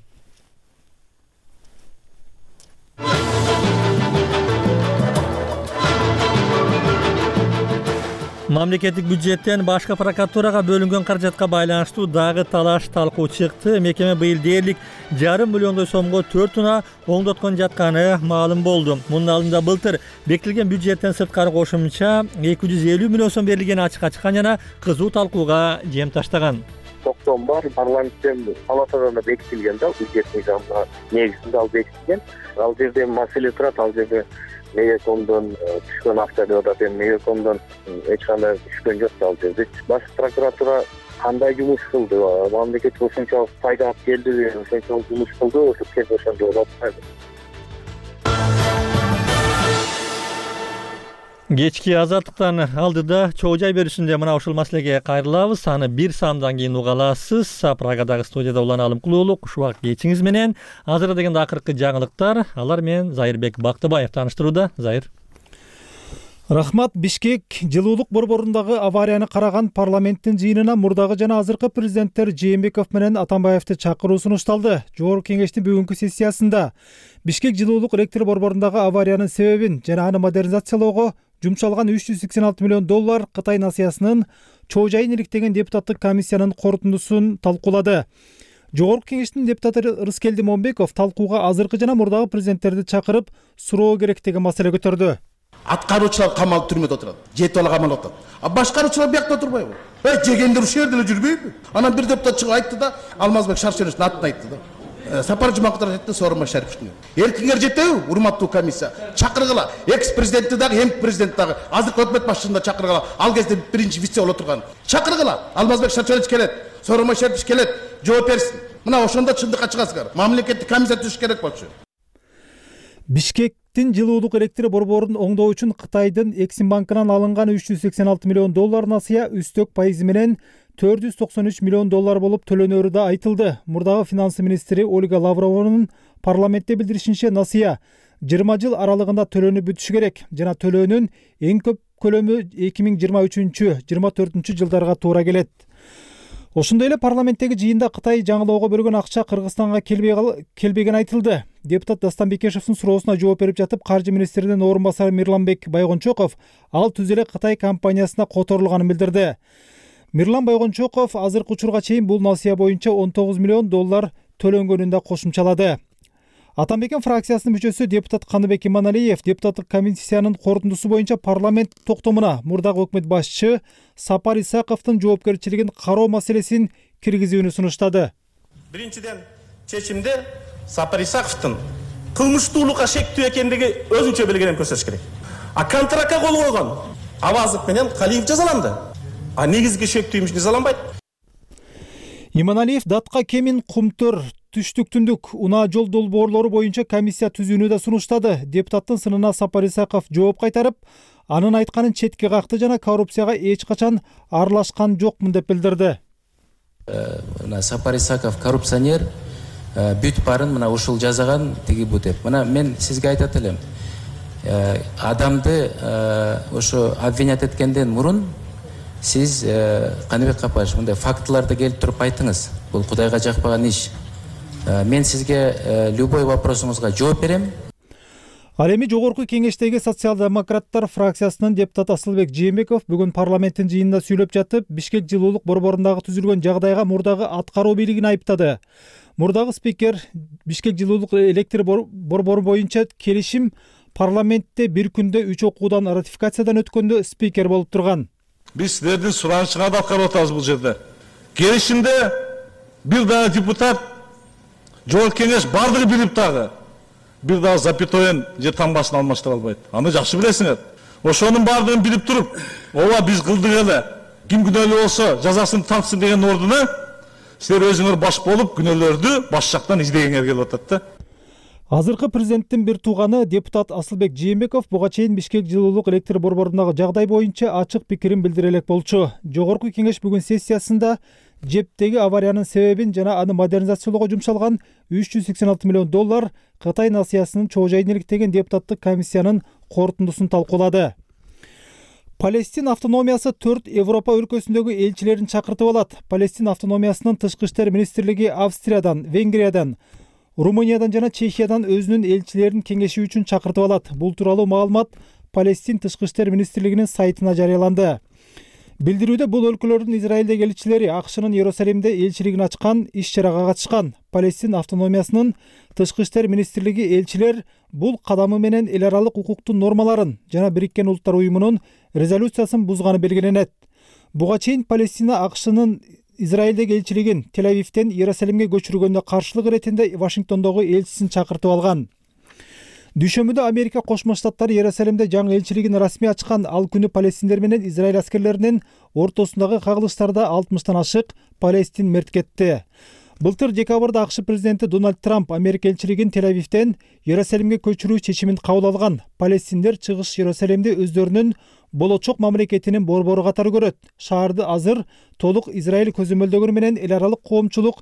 Мамлекеттик бюджеттен башка прокуратурага бөлүнгөн каражатка байланыштуу дагы талаш талкуу чыкты. Мекеме быйыл дээрлик 1,5 миллиондой сомго 4 уна оңдоткон жатканы маалым болду. Мунун алдында былтыр бекитилген бюджеттен сырткары кошумча 250 миллион сом берилгени ачыкка чыккан жана кызуу талкууга жем таштаган. Токтом бар, парламенттен палатадан да бекитилген да, бюджет мыйзамына негизинде ал бекитилген. Ал жерде маселе турат, ал жерде мегакомдон түшкөн акча деп атат, эми мегакомдон эч кандай түшкөн жок ал жерде. Башкы прокуратура кандай жумуш кылды, мамлекетке ошончолук пайда алып келдиби, ошончолук жумуш кылды, ошондой болуп калды. Кечки азаттыктан алдыда чоо жай берүүсүндө мына ушул маселеге кайрылабыз. Аны бир саамдан кийин уга аласыз. Прагадагы студияда уланалым кулуулук. Ушул убакыт кечиңиз менен азыр дегенде акыркы жаңылыктар. Алар менен Зайырбек Бактыбаев тааныштырууда. Зайыр. Рахмат. Бишкек жылуулук борборундагы аварияны караган парламенттин жыйынына мурдагы жана азыркы президенттер Жээнбеков менен Атамбаевди чакыруу сунушталды. Жогорку Кеңештин бүгүнкү сессиясында Бишкек жылуулук электр борборундагы авариянын себебин жана аны модернизациялоого жумшалган 386 миллион доллар Кытай насыясынын чоо жайын иликтеген депутаттык комиссиянын корутундусун талкуулады. Жогорку Кеңештин депутаты Рыскелди Момбеков талкууга азыркы жана мурдагы президенттерди чакырып суроо керек деген маселе көтөрдү. Аткаруучулар камалып түрмөдө отурат, жетип ала камалып отурат. Башкаруучулар биякта турбайбы? Жегендер ушул жерде эле жүрбөйбү? Анан бир депутат чыгып айтты да, Алмазбек Шаршеновичтин атын айтты да. Сапар Жумакутов айтты, Сооронбай Шариповичтин. Эркиңер жетеби, урматтуу комиссия? Чакыргыла. Экс-президентти дагы, эми президент дагы, азыркы өкмөт башчысын да чакыргыла. Ал кезде биринчи вице болуп отурган. Чакыргыла. Алмазбек Шаршенович келет, Сооронбай Шарипович келет, жооп берсин. Мына ошондо чындыкка чыгасыздар. Мамлекеттик комиссия түзүш керек болчу. Бишкектин жылуулук электр борборун оңдоо үчүн Кытайдын Эксим банкынан алынган 386 миллион доллар насыя үстөк пайызы менен 493 миллион доллар болуп төлөнөрү да айтылды. Мурдагы финансы министри Ольга Лаврованын парламентте билдиришинче насыя 20 жыл аралыгында төлөнүп бүтүшү керек жана төлөөнүн эң көп көлөмү 2023-24 жылдарга туура келет. Ошондой эле парламенттеги жыйында Кытай жаңылоого бөлгөн акча Кыргызстанга келбеген айтылды. Депутат Дастан Бекешевдин суроосуна жооп берип жатып, каржы министринин орун басары Мирланбек Байгончоков ал түз эле Кытай компаниясына которулганын билдирди. Мирлан Байгончоков азыркы учурга чейин бул насыя боюнча 19 миллион доллар төлөнгөнүн да кошумчалады. Атамбекен фракциясынын мүчөсү депутат Каныбек Иманалиев депутаттык комиссиянын корутундусу боюнча парламент токтомуна мурдагы өкмөт башчы Сапар Исаковдун жоопкерчилигин кароо маселесин киргизүүнү сунуштады. Биринчиден, чечимде Сапар Исаковдун кылмыштуулукка шектүү экендиги өзүнчө белгиленип көрсөтүш керек. Контрактка кол койгон Абазов менен Калиев жазаланды. Негизги шектүүмүш жазаланбайт. Иманалиев Датка Кемин Кумтөр түштүк-түндүк унаа жол долбоорлору боюнча комиссия түзүүнү да сунуштады. Депутаттын сынына Сапар Исаков жооп кайтарып, анын айтканын четке какты жана коррупцияга эч качан аралашкан жокмун деп билдирди. Сапар Исаков коррупционер, бүт барын мына ушул жазаган тиги бу деп. Мына мен сизге айтат элем. Адамды ошо обвинять эткенден мурун сиз Каныбек Капашев мындай фактыларды келип туруп айтыңыз. Бул Кудайга жакпаган иш. Мен сизге любой вопросуңузга жооп берем. Ал эми жогорку кеңештеги социал-демократтар фракциясынын депутаты Асылбек Жээнбеков бүгүн парламенттин жыйынында сүйлөп жатып, Бишкек жылуулук борборундагы түзүлгөн жагдайга мурдагы аткаруу бийлигин айыптады. Мурдагы спикер Бишкек жылуулук электр борбору боюнча келишим парламентте бир күндө 3 окуудан ратификациядан өткөндө спикер болуп турган. Биз силердин суранышыңарды аткарып атабыз бул жерде. Келишимде бир дагы депутат жогорку кеңеш бардыгы билип дагы бир дагы запятоен же таңбасын алмаштыра албайт. Аны жакшы билесиңер. Ошонун бардыгын билип туруп, ооба биз кылдык эле. Ким күнөөлүү болсо жазасын тартсын деген ордуна силер өзүңөр баш болуп күнөөлөрдү баш жактан издегеңер келип атат да. Азыркы президенттин бир тууганы депутат Асылбек Жээнбеков буга чейин Бишкек жылуулук электр борборундагы жагдай боюнча ачык пикирин билдире элек болчу. Жогорку кеңеш бүгүн сессиясында жептеги авариянын себебин жана аны модернизациялоого жумшалган $386 миллион Кытай насыясынын чоо жайын иликтеген депутаттык комиссиянын корутундусун талкуулады. Палестин автономиясы 4 Европа өлкөсүндөгү элчилерин чакыртып алат. Палестин автономиясынын тышкы иштер министрлиги Австриядан, Венгриядан, Румыниядан жана Чехиядан өзүнүн элчилерин кеңеши үчүн чакыртып алат. Бул тууралуу маалымат Палестин тышкы иштер министрлигинин сайтына жарыяланды. Билдирүүдө бул өлкөлөрдүн Израилдеги элчилери АКШнын Иерусалимде элчилигин ачкан, иш-чарага катышкан. Палестин автономиясынын тышкы иштер министрлиги элчилер бул кадамы менен эл аралык укуктун нормаларын жана Бириккен Улуттар уюмунун резолюциясын бузганы белгиленет. Буга чейин Палестина АКШнын Израилдеги элчилигин Тель-Авивден Иерусалимге көчүргөндө каршылык иретинде Вашингтондогу элчисин чакыртып алган. Дүйшөмбүдө Америка Кошмо Штаттары Иерусалимде жаңы элчилигин расмий ачкан. Ал күнү палестиндер менен Израиль аскерлеринин ортосундагы кагылыштарда 60тан ашык палестин мерт кетти. Былтыр декабрда АКШ президенти Дональд Трамп Америка элчилигин Тель-Авивден Иерусалимге көчүрүү чечимин кабыл алган. Палестиндер чыгыш Иерусалимди өздөрүнүн болочок мамлекетинин борбору катары көрөт. Шаарды азыр толук Израиль көзөмөлдөгөнү менен эл аралык коомчулук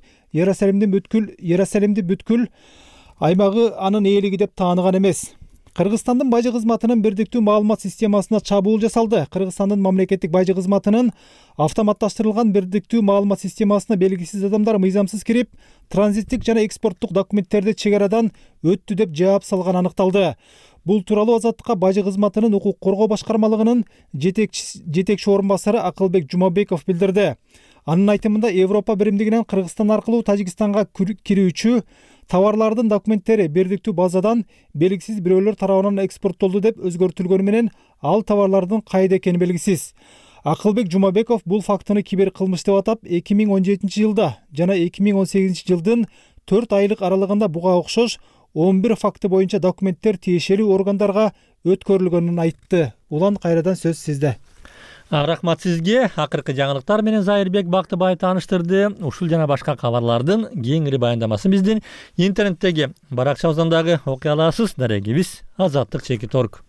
Иерусалимди бүткүл аймагы анын ээлиги деп тааныган эмес. Кыргызстандын байжы кызматынын бирдиктүү маалымат системасына чабуул жасалды. Кыргызстандын мамлекеттик байжы кызматынын автоматташтырылган бирдиктүү маалымат системасына белгисиз адамдар мыйзамсыз кирип, транзиттик жана экспорттук документтерди чек арадан өттү деп жаап салганы аныкталды. Бул тууралуу Азаттыкка байжы кызматынын укук коргоо башкармалыгынын жетекчи орун басары Акылбек Жумабеков билдирди. Анын айтымында Европа биримдигинен Кыргызстан аркылуу Тажикстанга кирүүчү товарлардын документтери бирдиктүү базадан белгисиз бирөөлөр тарабынан экспорттолду деп өзгөртүлгөнү менен ал товарлардын кайда экени белгисиз. Акылбек Жумабеков бул фактыны кибер кылмыш деп атап, 2017 жылда жана 2018 жылдын 4 айлык аралыгында буга окшош 11 факты боюнча документтер тиешелүү органдарга өткөрүлгөнүн айтты. Улан, кайрадан сөз сизде. Рахмат сизге. Акыркы жаңылыктар менен Зайырбек Бактыбай тааныштырды. Ушул жана башка кабарлардын кеңири баяндамасын биздин интернеттеги баракчабыздагы окуй аласыз. Дарегибиз azatlyk.org.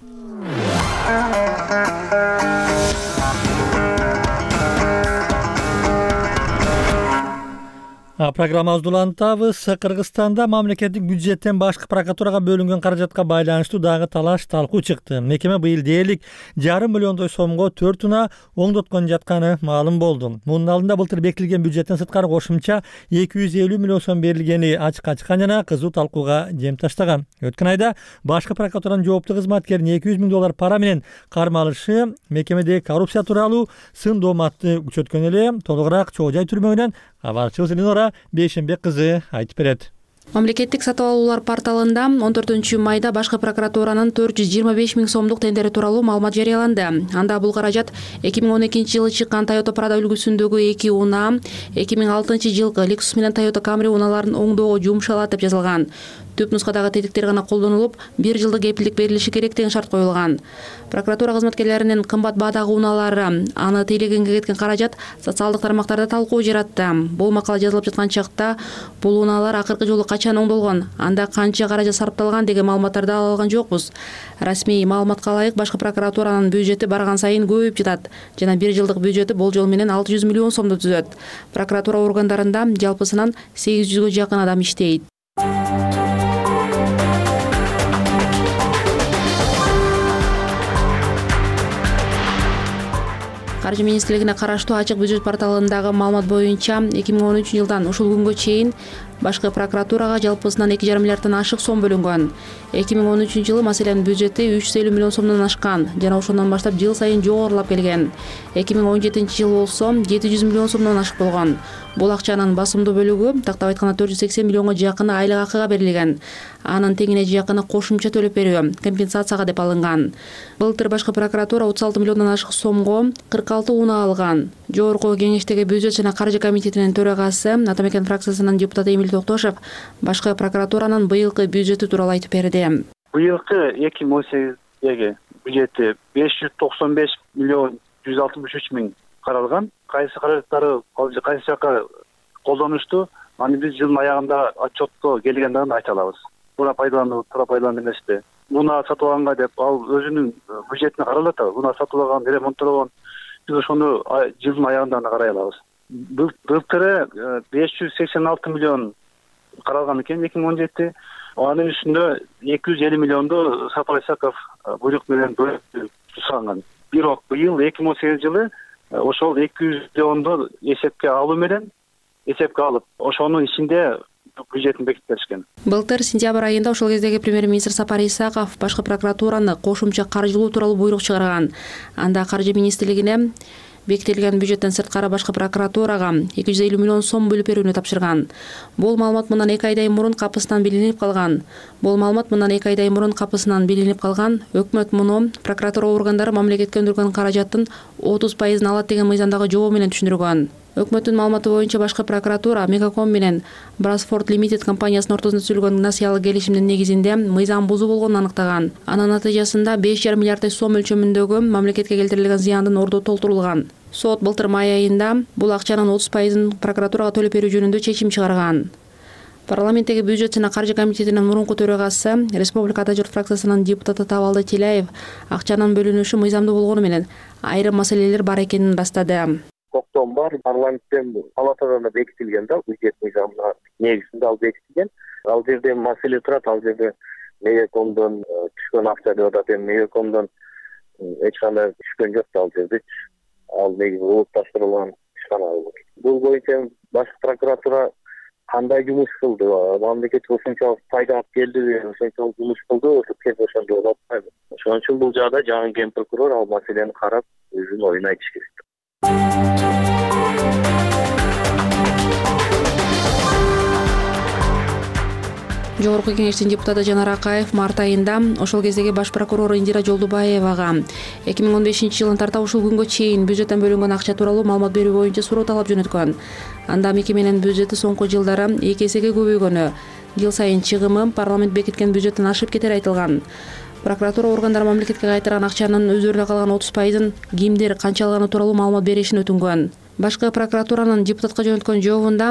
Программабызды улантабыз. Кыргызстанда мамлекеттик бюджеттен башкы прокуратурага бөлүнгөн каражатка байланыштуу дагы талаш талкуу чыкты. Мекеме быйыл дээрлик 5,5 миллиондой сомго 4 уна оңдоткон жатканы маалым болду. Мунун алдында былтыр бекитилген бюджеттен сырткары кошумча 250 миллион сом берилгени ачыкка чыккан жана кызуу талкууга жем таштаган. Өткөн айда башкы прокуратуранын жооптуу кызматкерин $200 миң пара менен кармалышы мекемеде коррупция тууралуу сын дооматты күчөткөн эле. Толугураак чоо жай түрмөгүнөн кабарчыбыз Ленора Бейшенбек кызы айтып берет. Мамлекеттик сатып алуулар порталында 14 майда башкы прокуратуранын 425 миң сомдук тендери тууралуу маалымат жарыяланды. Анда бул каражат 2012 жылы чыккан Toyota Prado үлгүсүндөгү 2 уна, 2006 жылкы Lexus менен Toyota Camry уналарын оңдоого жумшалат деп жазылган. Түп нускадагы тетиктер гана колдонулуп, 1 жылдык кепилдик берилиши керек деген шарт коюлган. Прокуратура кызматкерлеринин кымбат баадагы унаалары аны тейлегенге кеткен каражат социалдык тармактарда талкуу жаратты. Бул макала жазылып жаткан чакта бул унаалар акыркы жолу качан оңдолгон, анда канча каражат сарпталган деген маалыматтарды ала алган жокпуз. Расмий маалыматка ылайык башкы прокуратуранын бюджети барган сайын көбөйүп жатат жана 1 жылдык бюджети болжол менен 600 миллион сомду түзөт. Прокуратура органдарында жалпысынан 800гө жакын адам иштейт. Каржы министрлигине караштуу ачык бюджет порталындагы маалымат боюнча 2013 жылдан ушул күнгө чейин Башкы прокуратурага жалпысынан 2,5 миллиарддан ашык сом бөлүнгөн. 2013-жылы маселенин бюджети 350 миллион сомдон ашкан жана ошондон баштап жыл сайын жогорулап келген. 2017-жылы болсо 700 миллион сомдон ашык болгон. Бул акчанын басымдуу бөлүгү, тактап айтканда 480 миллионго жакын айлык акыга берилген. Анын теңине жакыны кошумча төлөп берүү, компенсацияга деп алынган. Былтыр башкы прокуратура 36 миллиондон ашык сомго 46 унаа алган. Жогорку кеңештеги бюджет жана каржы комитетинин төрагасы Атамекен фракциясынын депутаты Эмил Токтошев башкы прокуратуранын быйылкы бюджети тууралуу айтып берди. Быйылкы 2018-деги бюджети 595 миллион 163 миң каралган. Кайсы каражаттары кайсы жакка колдонушту, аны биз жылдын аягында отчетко келгенден айта алабыз. Буна пайдалануу, тура пайдалануу эмеспи. Буна сатып алганга деп ал өзүнүн бюджетине каралат. Буна сатып алган, ремонттолгон. Биз ошону жылдын аягында карай алабыз. Былтыры 586 миллион каралган экен 2017. Анын үстүндө 250 миллионду Сапар Исаков буйрук менен сунган. Бирок быйыл 2018 жылы ошол 200 миллионду эсепке алып, ошонун ичинде бюджетин бекитип беришкен. Былтыр сентябрь айында ошол кездеги премьер-министр Сапар Исаков башкы прокуратураны кошумча каржылоо тууралуу буйрук чыгарган. Анда каржы министрлигине бекитилген бюджеттен сырткары башкы прокуратурага 250 миллион сом бөлүп берүүнү тапшырган. Бул маалымат мындан 2 айдай мурун капысынан билинип калган. Өкмөт муну прокуратура органдары мамлекетке өндүргөн каражаттын 30% алат деген мыйзамдагы жобо менен түшүндүргөн. Өкмөттүн маалыматы боюнча башкы прокуратура Мегаком менен Брасфорд Limited компаниясынын ортосунда түзүлгөн насыялык келишимдин негизинде мыйзам бузуу болгонун аныктаган. Анын натыйжасында 5,5 миллиард сом өлчөмүндөгү мамлекетке келтирилген зыяндын орду толтурулган. Сот былтыр май айында бул акчанын 30%ын прокуратурага төлөп берүү жөнүндө чечим чыгарган. Парламенттеги бюджет жана каржы комитетинин мурунку төрагасы Республика Ата журт фракциясынын депутаты Табалды Тилеев акчанын бөлүнүшү мыйзамдуу болгону менен айрым маселелер бар экенин ырастады. Токтом бар, парламенттен палатадан бекитилген да, бюджет мыйзамына негизинде ал бекитилген. Ал жерде маселе турат, ал жерде Мегакомдон түшкөн акча деп атат, Мегакомдон эч кандай түшкөн жок ал жерде. Ал негизи улутташтырылган ишкана. Бул боюнча башкы прокуратура кандай жумуш кылды, мамлекетке ошончолук пайда алып келдиби, ошончолук жумуш кылды, ошондой болуп атпайбы. Ошон үчүн бул жагда жаңы ген прокурор ал маселени карап, өзүнүн оюн айтыш керек. Жогорку кеңештин депутаты Жанар Акаев март айында ошол кездеги баш прокурору Индира Жолдубаевага 2015-жылын тарта ушул күнгө чейин бюджеттен бөлүнгөн акча тууралуу маалымат берүү боюнча суроо талап жөнөткөн. Анда мекеменин бюджети соңку жылдары 2 эсеге көбөйгөнү, жыл сайын чыгымы парламент бекиткен бюджеттен ашып кетери айтылган. Прокуратура органдары мамлекетке кайтарган акчанын өздөрүнө калган 30%ын кимдер канча алганы тууралуу маалымат беришин өтүнгөн. Башкы прокуратуранын депутатка жөнөткөн жообунда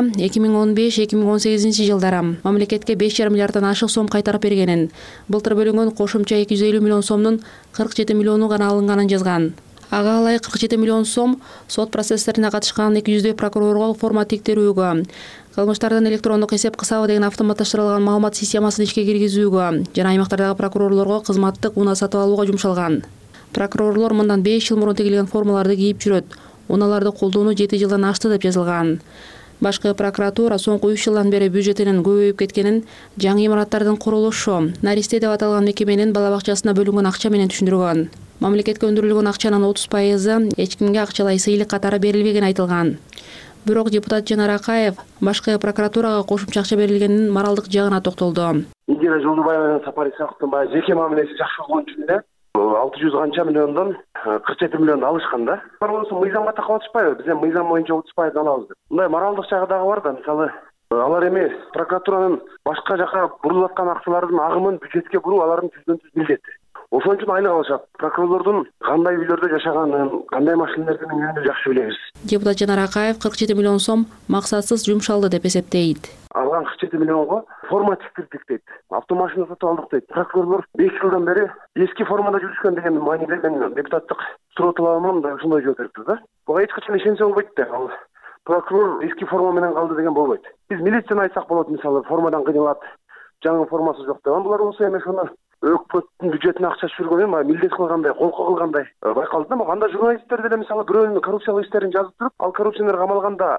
2015-2018 жылдары мамлекетке 5,5 миллиарддан ашык сом кайтарып бергенин, былтыр бөлүнгөн кошумча 250 миллион сомдун 47 миллиону гана алынганын жазган. Ага ылайык 47 миллион сом сот процесстерине катышкан 200 прокурорго форма тиктирүүгө, кылмыштардын электрондук эсеп кысабы деген автоматташтырылган маалымат системасын ишке киргизүүгө жана аймактардагы прокурорлорго кызматтык унаа сатып алууга жумшалган. Прокурорлор мындан 5 жыл мурун тигилген формаларды кийип жүрөт. Унааларды колдонуу 7 жылдан ашты деп жазылган. Башкы прокуратура соңку 3 жылдан бери бюджетинин көбөйүп кеткенин жаңы имараттардын курулушу, Наристе деп аталган мекеменин бала бакчасына бөлүнгөн акча менен түшүндүргөн. Мамлекетке өндүрүлгөн акчанын 30% эч кимге акчалай сыйлык катары берилбеген айтылган. Бирок депутат Жанар Акаев башкы прокуратурага кошумча акча берилгенин моралдык жагына токтолду. Индира Жолдубаева менен Сапар Исаковдун баягы жеке мамилеси жакшы болгон үчүн эле 600 канча миллиондон 47 миллион алышкан да. Болсо мыйзамга такап атышпайбы? Биз мыйзам боюнча 30% алабыз деп. Мындай моралдык жагы дагы бар да. Мисалы, алар эми прокуратуранын башка жака бурулуп аткан акчалардын агымын бюджетке буруу алардын жүздөн-жүз милдети. Ошон үчүн айлык алышат. Прокурорлордун кандай үйлөрдө жашаганын, кандай машиналерди мингенин жакшы билебиз. Депутат Жанар Акаев 47 миллион сом максатсыз жумшалды деп эсептейт. Алган 47 миллионго форма тиктирдик дейт. Автомашина сатып алдык дейт. Прокурорлор 5 жылдан бери эски формада жүрүшкөн деген мааниде мен депутаттык суроо талабымын да ушундай жооп бериптир да. Буга эч качан ишенсе болбойт да. Ал прокурор эски форма менен калды деген болбойт. Биз милицияны айтсак болот, мисалы, формадан кыйналат, жаңы формасы жок деп. Булар болсо эми ошону өкмөттүн бюджетине акча түшүргөн эми милдет кылгандай, колко кылгандай байкалды да. Анда журналисттер деле мисалы бирөөнүн коррупциялык иштерин жазып туруп, ал коррупционер камалганда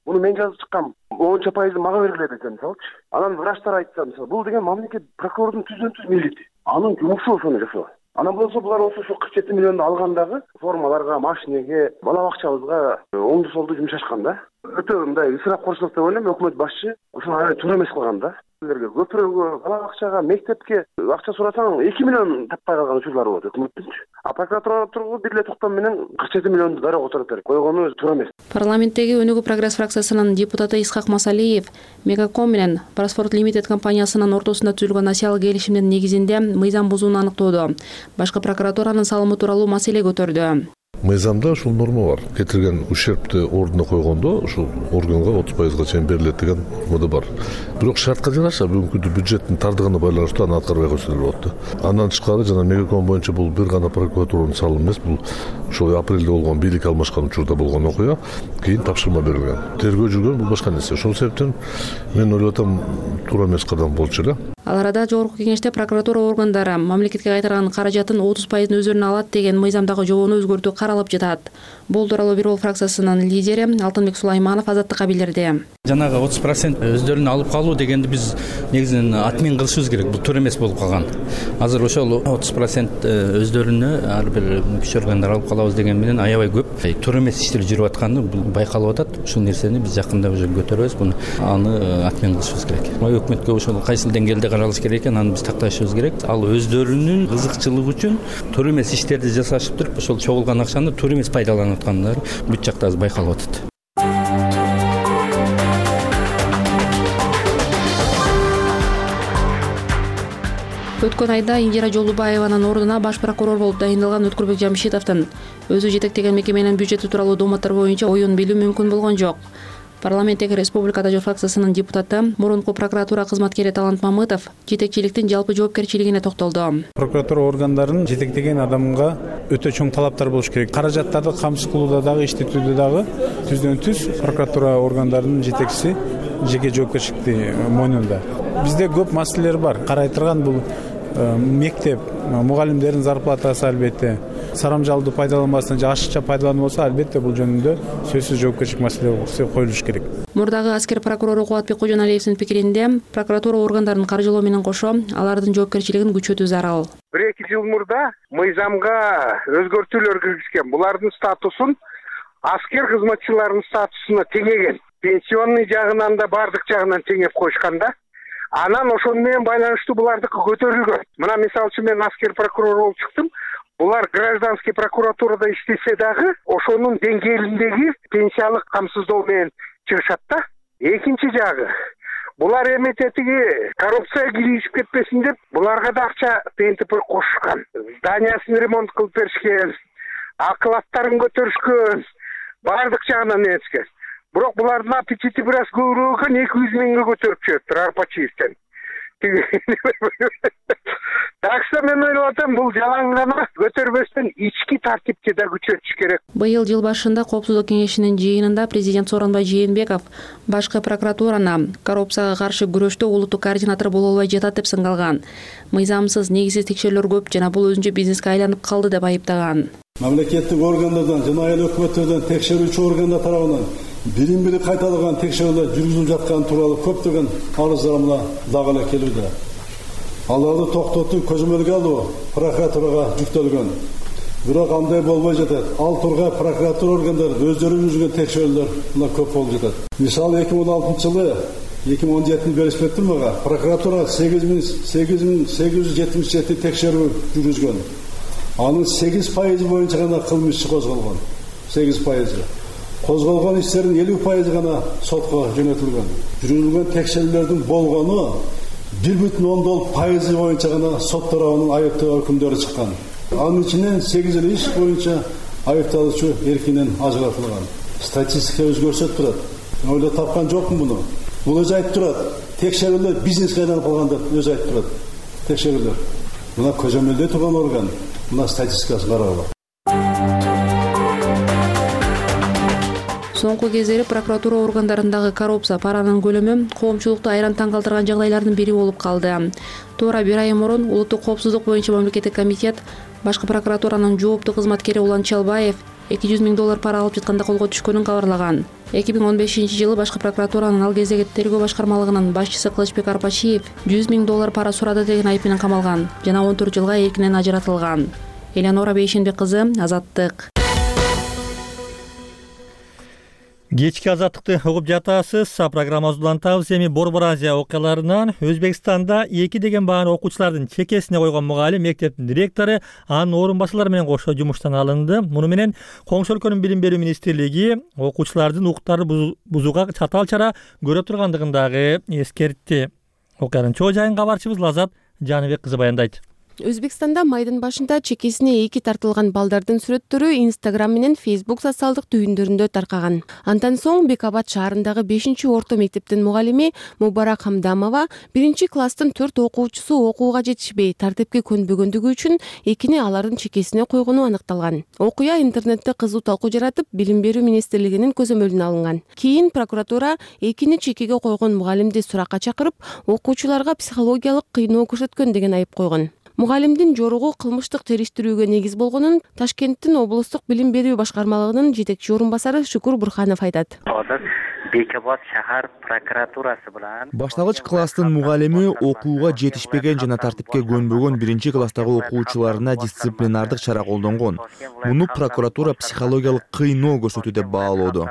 муну мен жазып чыккам, 10% мага бергиле десем мисалычы. Анан врачтар айтса, мисалы, бул деген мамлекет прокурордун түздөн-түз милдети. Анын жумушу ошону жасоо. Анан болсо булар ошо 47 миллионду алгандагы формаларга, машинеге, бала бакчабызга оңду солду жумшашкан да. Өтө мындай ысырап корчулук деп ойлойм, өкмөт башчы ушуну аябай туура эмес кылган да. Көпүрөгө, бала бакчага, мектепке акча сурасаң 2 миллион таппай калган учурлар болот өкмөттүнчү. А прокуратура тургу бир эле токтом менен 47 миллионду дароо которуп берип койгону туура эмес. Парламенттеги Өнүгүү прогресс фракциясынын депутаты Исхак Масалиев Мегаком менен Проспорт Лимитед компаниясынын ортосунда түзүлгөн насиялык келишимдин негизинде мыйзам бузууну аныктоодо башкы прокуратуранын салымы тууралуу маселе көтөрдү. Мыйзамда ушул норма бар. Кетирген ущербти ордуна койгондо ушул органга 30%га чейин берилет деген нормада бар. Бирок шартка жараша бүгүнкү күндө бюджеттин тардыгына байланыштуу аны аткарбай койсо болот да. Андан тышкары жана Мегаком боюнча бул бир гана прокуратуранын салымы эмес, бул ошол апрелде болгон бийлик алмашкан учурда болгон окуя, кийин тапшырма берилген. Тергөө жүргөн бул башка нерсе. Ошол себептен мен ойлоп атам туура эмес кадам болчу эле. Ал арада жогорку кеңеште прокуратура органдары мамлекетке кайтарган каражатын 30% өздөрүнө алат деген мыйзамдагы жобону өзгөртүү каралып жатат. Бул тууралуу Бир ол фракциясынын лидери Алтынбек Сулайманов Азаттыкка билдирди. Жанагы 30% өздөрүнө алып калуу дегенди биз негизинен атмен кылышыбыз керек. Бул туура эмес болуп калган. Азыр ошол 30% өздөрүнө ар бир күч органдар алып калабыз деген менен аябай көп туура эмес иштер жүрүп атканы байкалып атат. Ушул нерсени биз жакында уже көтөрөбүз. Буну аны атмен кылышыбыз керек. Өкмөткө ошол кайсыл деңгээлде каралыш керек экен, аны биз такташыбыз керек. Ал өздөрүнүн кызыкчылыгы үчүн туура эмес иштерди жасашып туруп, ошол чогулган акчаны туура эмес пайдаланып аткандары бүт жакта азыр байкалып атат. Өткөн айда Индира Жолдубаеванын ордуна баш прокурор болуп дайындалган Өткүрбек Жамшитовдун өзү жетектеген мекеменин бюджети тууралуу дооматтар боюнча оюн билүү мүмкүн болгон жок. Парламенттеги Республика Жол фракциясынын депутаты, мурунку прокуратура кызматкери Талант Мамытов жетекчиликтин жалпы жоопкерчилигине токтолду. Прокуратура органдарынын жетектеген адамга өтө чоң талаптар болуш керек. Каражаттарды камсыз кылууда дагы, иштетүүдө дагы түздөн-түз прокуратура органдарынын жетекчиси жеке жоопкерчиликти мойнунда. Бизде көп маселелер бар. Карай турган бул мектеп, мугалимдердин зарплатасы албетте, сарамжалды пайдаланбастан же ашыкча пайдалануу болсо, албетте бул жөнүндө сөзсүз жоопкерчилик маселе коюлуш керек. Мурдагы аскер прокурору Кубатбек Кожоналиевдин пикиринде, прокуратура органдарын каржылоо менен кошо алардын жоопкерчилигин күчөтүү зарыл. 1-2 жыл мурда мыйзамга өзгөртүүлөр киргизген. Булардын статусун аскер кызматчыларынын статусуна теңеген. Пенсионный жагынан да бардык жагынан теңеп койушканда, анан ошону менен байланыштуу булардыкы көтөрүлгөн. Мына мисалы үчүн мен аскер прокурор болуп чыктым. Булар гражданский прокуратурада иштесе дагы ошонун деңгээлиндеги пенсиялык камсыздоо менен чыгышат да. Экинчи жагы, булар эмететиги коррупцияга киришип кетпесин деп, буларга да акча ПНТП кошушкан. Зданиясын ремонт кылып беришкен, акылаттарын көтөрүшкөн, бардык жагынан эметкен. Бирок булардын аппетити бир аз көбүрөөк экен, 200 миңге көтөрүп чыгыптыр Арпачиевден. Так что мен ойлоп атам, бул жалаң гана көтөрбөстөн ички тартипти да күчөтүш керек. Быйыл жыл башында Коопсуздук кеңешинин жыйынында президент Сооронбай Жээнбеков башкы прокуратураны коррупцияга каршы күрөштө улуттук координатор боло албай жатат деп сыңгалган. Мыйзамсыз, негизсиз текшерүүлөр көп жана бул өзүнчө бизнеске айланып калды деп айыптаган. Мамлекеттик органдардан жана айыл өкмөттөрдөн текшерүүчү органдар тарабынан бирин-бири кайталаган текшерүүлөр жүргүзүлүп жатканы тууралуу көптөгөн арыздар дагы эле келүүдө. Аларды токтотуп көзөмөлгө алуу прокуратурага жүктөлгөн. Бирок андай болбой жатат. Ал тургай прокуратура органдары өздөрү жүргүзгөн текшерүүлөр көп болуп жатат. Мисалы 2016-жылы 2017 бериспеттир мага прокуратура 8877 текшерүү жүргүзгөн. Анын 8% боюнча гана кылмыш козголгон. 8%. Козголгон иштердин 50% гана сотко жөнөтүлгөн. Жүргүзүлгөн текшерүүлөрдүн болгону 1,10% боюнча гана сот тарабынан айыптоо өкүмдөрү чыккан. Анын ичинен 8 иш боюнча айыпталуучу эркинен ажыратылган. Статистика өзгөрсө турат. Ойлоп тапкан жокмун муну. Бул өзү айтып турат. Текшерүүлөр бизнеске айланып калган деп өзү айтып турат. Текшерүүлөр. Мына көзөмөлдөй турган орган. Мына статистикасы каралат. Соңку кездери прокуратура органдарындагы коррупция паранын көлөмү коомчулукту айран таң калтырган жагдайлардын бири болуп калды. Туура бир ай мурун Улуттук коопсуздук боюнча мамлекеттик комитет башкы прокуратуранын жооптуу кызматкери Улан Чалбаев $200 000 пара алып жатканда колго түшкөнүн кабарлаган. 2015-жылы башкы прокуратуранын ал кездеги тергөө башкармалыгынын башчысы Кылычбек Арпачиев $100 000 пара сурады деген айып менен камалган жана 14 жылга эркинен ажыратылган. Элеонора Бейшенбек кызы, Азаттык. Кечки азаттыкты угуп жатасыз. Программабыз улантабыз. Эми Борбор Азия окуяларынан Өзбекстанда 2 деген бааны окуучулардын чекесине койгон мугалим мектептин директору анын орун басуулары менен кошо жумуштан алынды. Муну менен коңшу өлкөнүн билим берүү министрлиги окуучулардын укуктарын бузууга чатал чара көрө тургандыгын дагы эскертти. Окуянын чоо жайын кабарчыбыз Лазат Жаныбек кызы баяндайт. Өзбекстанда майдын башында чекесине 2 тартылган балдардын сүрөттөрү Instagram менен Facebook социалдык түйүндөрүндө таркаган. Андан соң Бекабат шаарындагы 5-орто мектептин мугалими Мубарак Хамдамова 1-класстын 4 окуучусу окууга жетишпей, тартипке көнбөгөндүгү үчүн экини алардын чекесине койгону аныкталган. Окуя интернетте кызуу талкуу жаратып, билим берүү министрлигинин көзөмөлүнө алынган. Кийин прокуратура экини чекеге койгон мугалимди суракка чакырып, окуучуларга психологиялык кыйноо көрсөткөн деген айып койгон. Мугалимдин жоругу кылмыштык териштирүүгө негиз болгонун Ташкенттин облустук билим берүү башкармалыгынын жетекчи орун басары Шүкүр Бурханов айтат. Бекабат шаар прокуратурасы менен баштагыч класстын мугалими окууга жетишпеген жана тартипке көнбөгөн 1-класстагы окуучуларына дисциплинардык чара колдонгон. Муну прокуратура психологиялык кыйноо көрсөтүү деп баалоодо.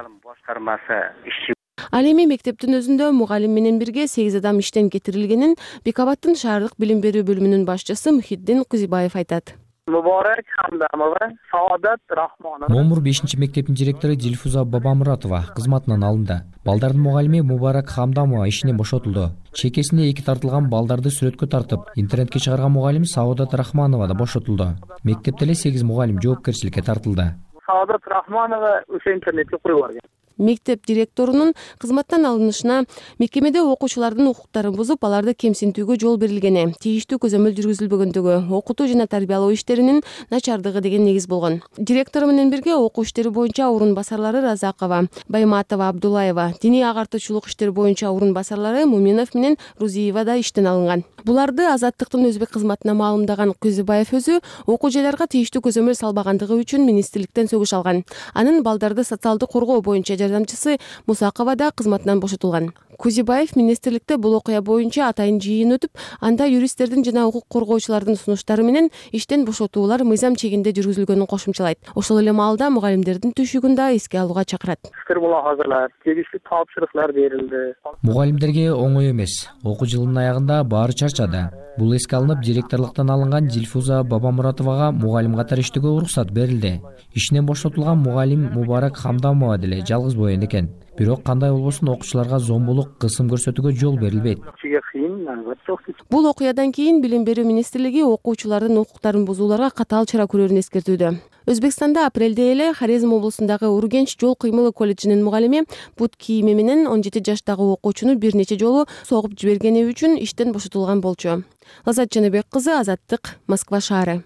Ал эми мектептин өзүндө мугалим менен бирге 8 адам иштен кетирилгенин Бекабаттын шаардык билим берүү бөлүмүнүн башчысы Мухиддин Кузибаев айтат. Мубарак Хамдамова, Саадат Рахманова. Момур 5-мектептин директору Дилфуза Бабамуратова кызматынан алынды. Балдардын мугалими Мубарак Хамдамова ишинен бошотулду. Чекесине 2 тартылган балдарды сүрөткө тартып, интернетке чыгарган мугалим Саадат Рахманова да бошотулду. Мектепте эле 8 мугалим жоопкерчиликке тартылды. Саадат Рахманова ошо интернетке коюп барган. Мектеп директорунун кызматтан алынышына мекемеде окуучулардын укуктарын бузуп, аларды кемсинтүүгө жол берилгени, тийиштүү көзөмөл жүргүзүлбөгөндүгү, окутуу жана тарбиялоо иштеринин начардыгы деген негиз болгон. Директору менен бирге окуу иштери боюнча орун басарлары Разакова, Байматова, Абдулаева, диний агартуучулук иштери боюнча орун басарлары Муминов менен Рузиева да иштен алынган. Буларды Азаттыктын өзбек кызматына маалымдаган Кузибаев өзү окуу жайларга тийиштүү көзөмөл салбагандыгы үчүн министрликтен сөгүш алган. Анын балдарды социалдык коргоо боюнча жардамчысы Мусакова да кызматынан бошотулган. Кузибаев министрликте бул окуя боюнча атайын жыйын өтүп, анда юристтердин жана укук коргоочулардын сунуштары менен иштен бошотуулар мыйзам чегинде жүргүзүлгөнүн кошумчалайт. Ошол эле маалда мугалимдердин түшүгүн да эске алууга чакырат. Тегиштүү тапшырыктар берилди. Мугалимдерге оңой эмес. Окуу жылынын аягында баары чарчады. Бул эске алынып, директорлуктан алынган Дилфуза Бабамуратовага мугалим катары иштөөгө уруксат берилди. Ишинен бошотулган мугалим Мубарак Хамдамова деле жалгыз боюн экен. Бирок кандай болбосун окуучуларга зомбулук, кысым көрсөтүүгө жол берилбейт. Бул окуядан кийин билим берүү министрлиги окуучулардын укуктарын бузууларга катаал чара көрөрүн эскертүүдө. Өзбекстанда апрелде эле Хорезм облусундагы Ургенч жол кыймылы колледжинин мугалими бут кийими менен 17 жаштагы окуучуну бир нече жолу согуп жибергени үчүн иштен бошотулган болчу. Лазат Жаныбек кызы, Азаттык, Москва шаары.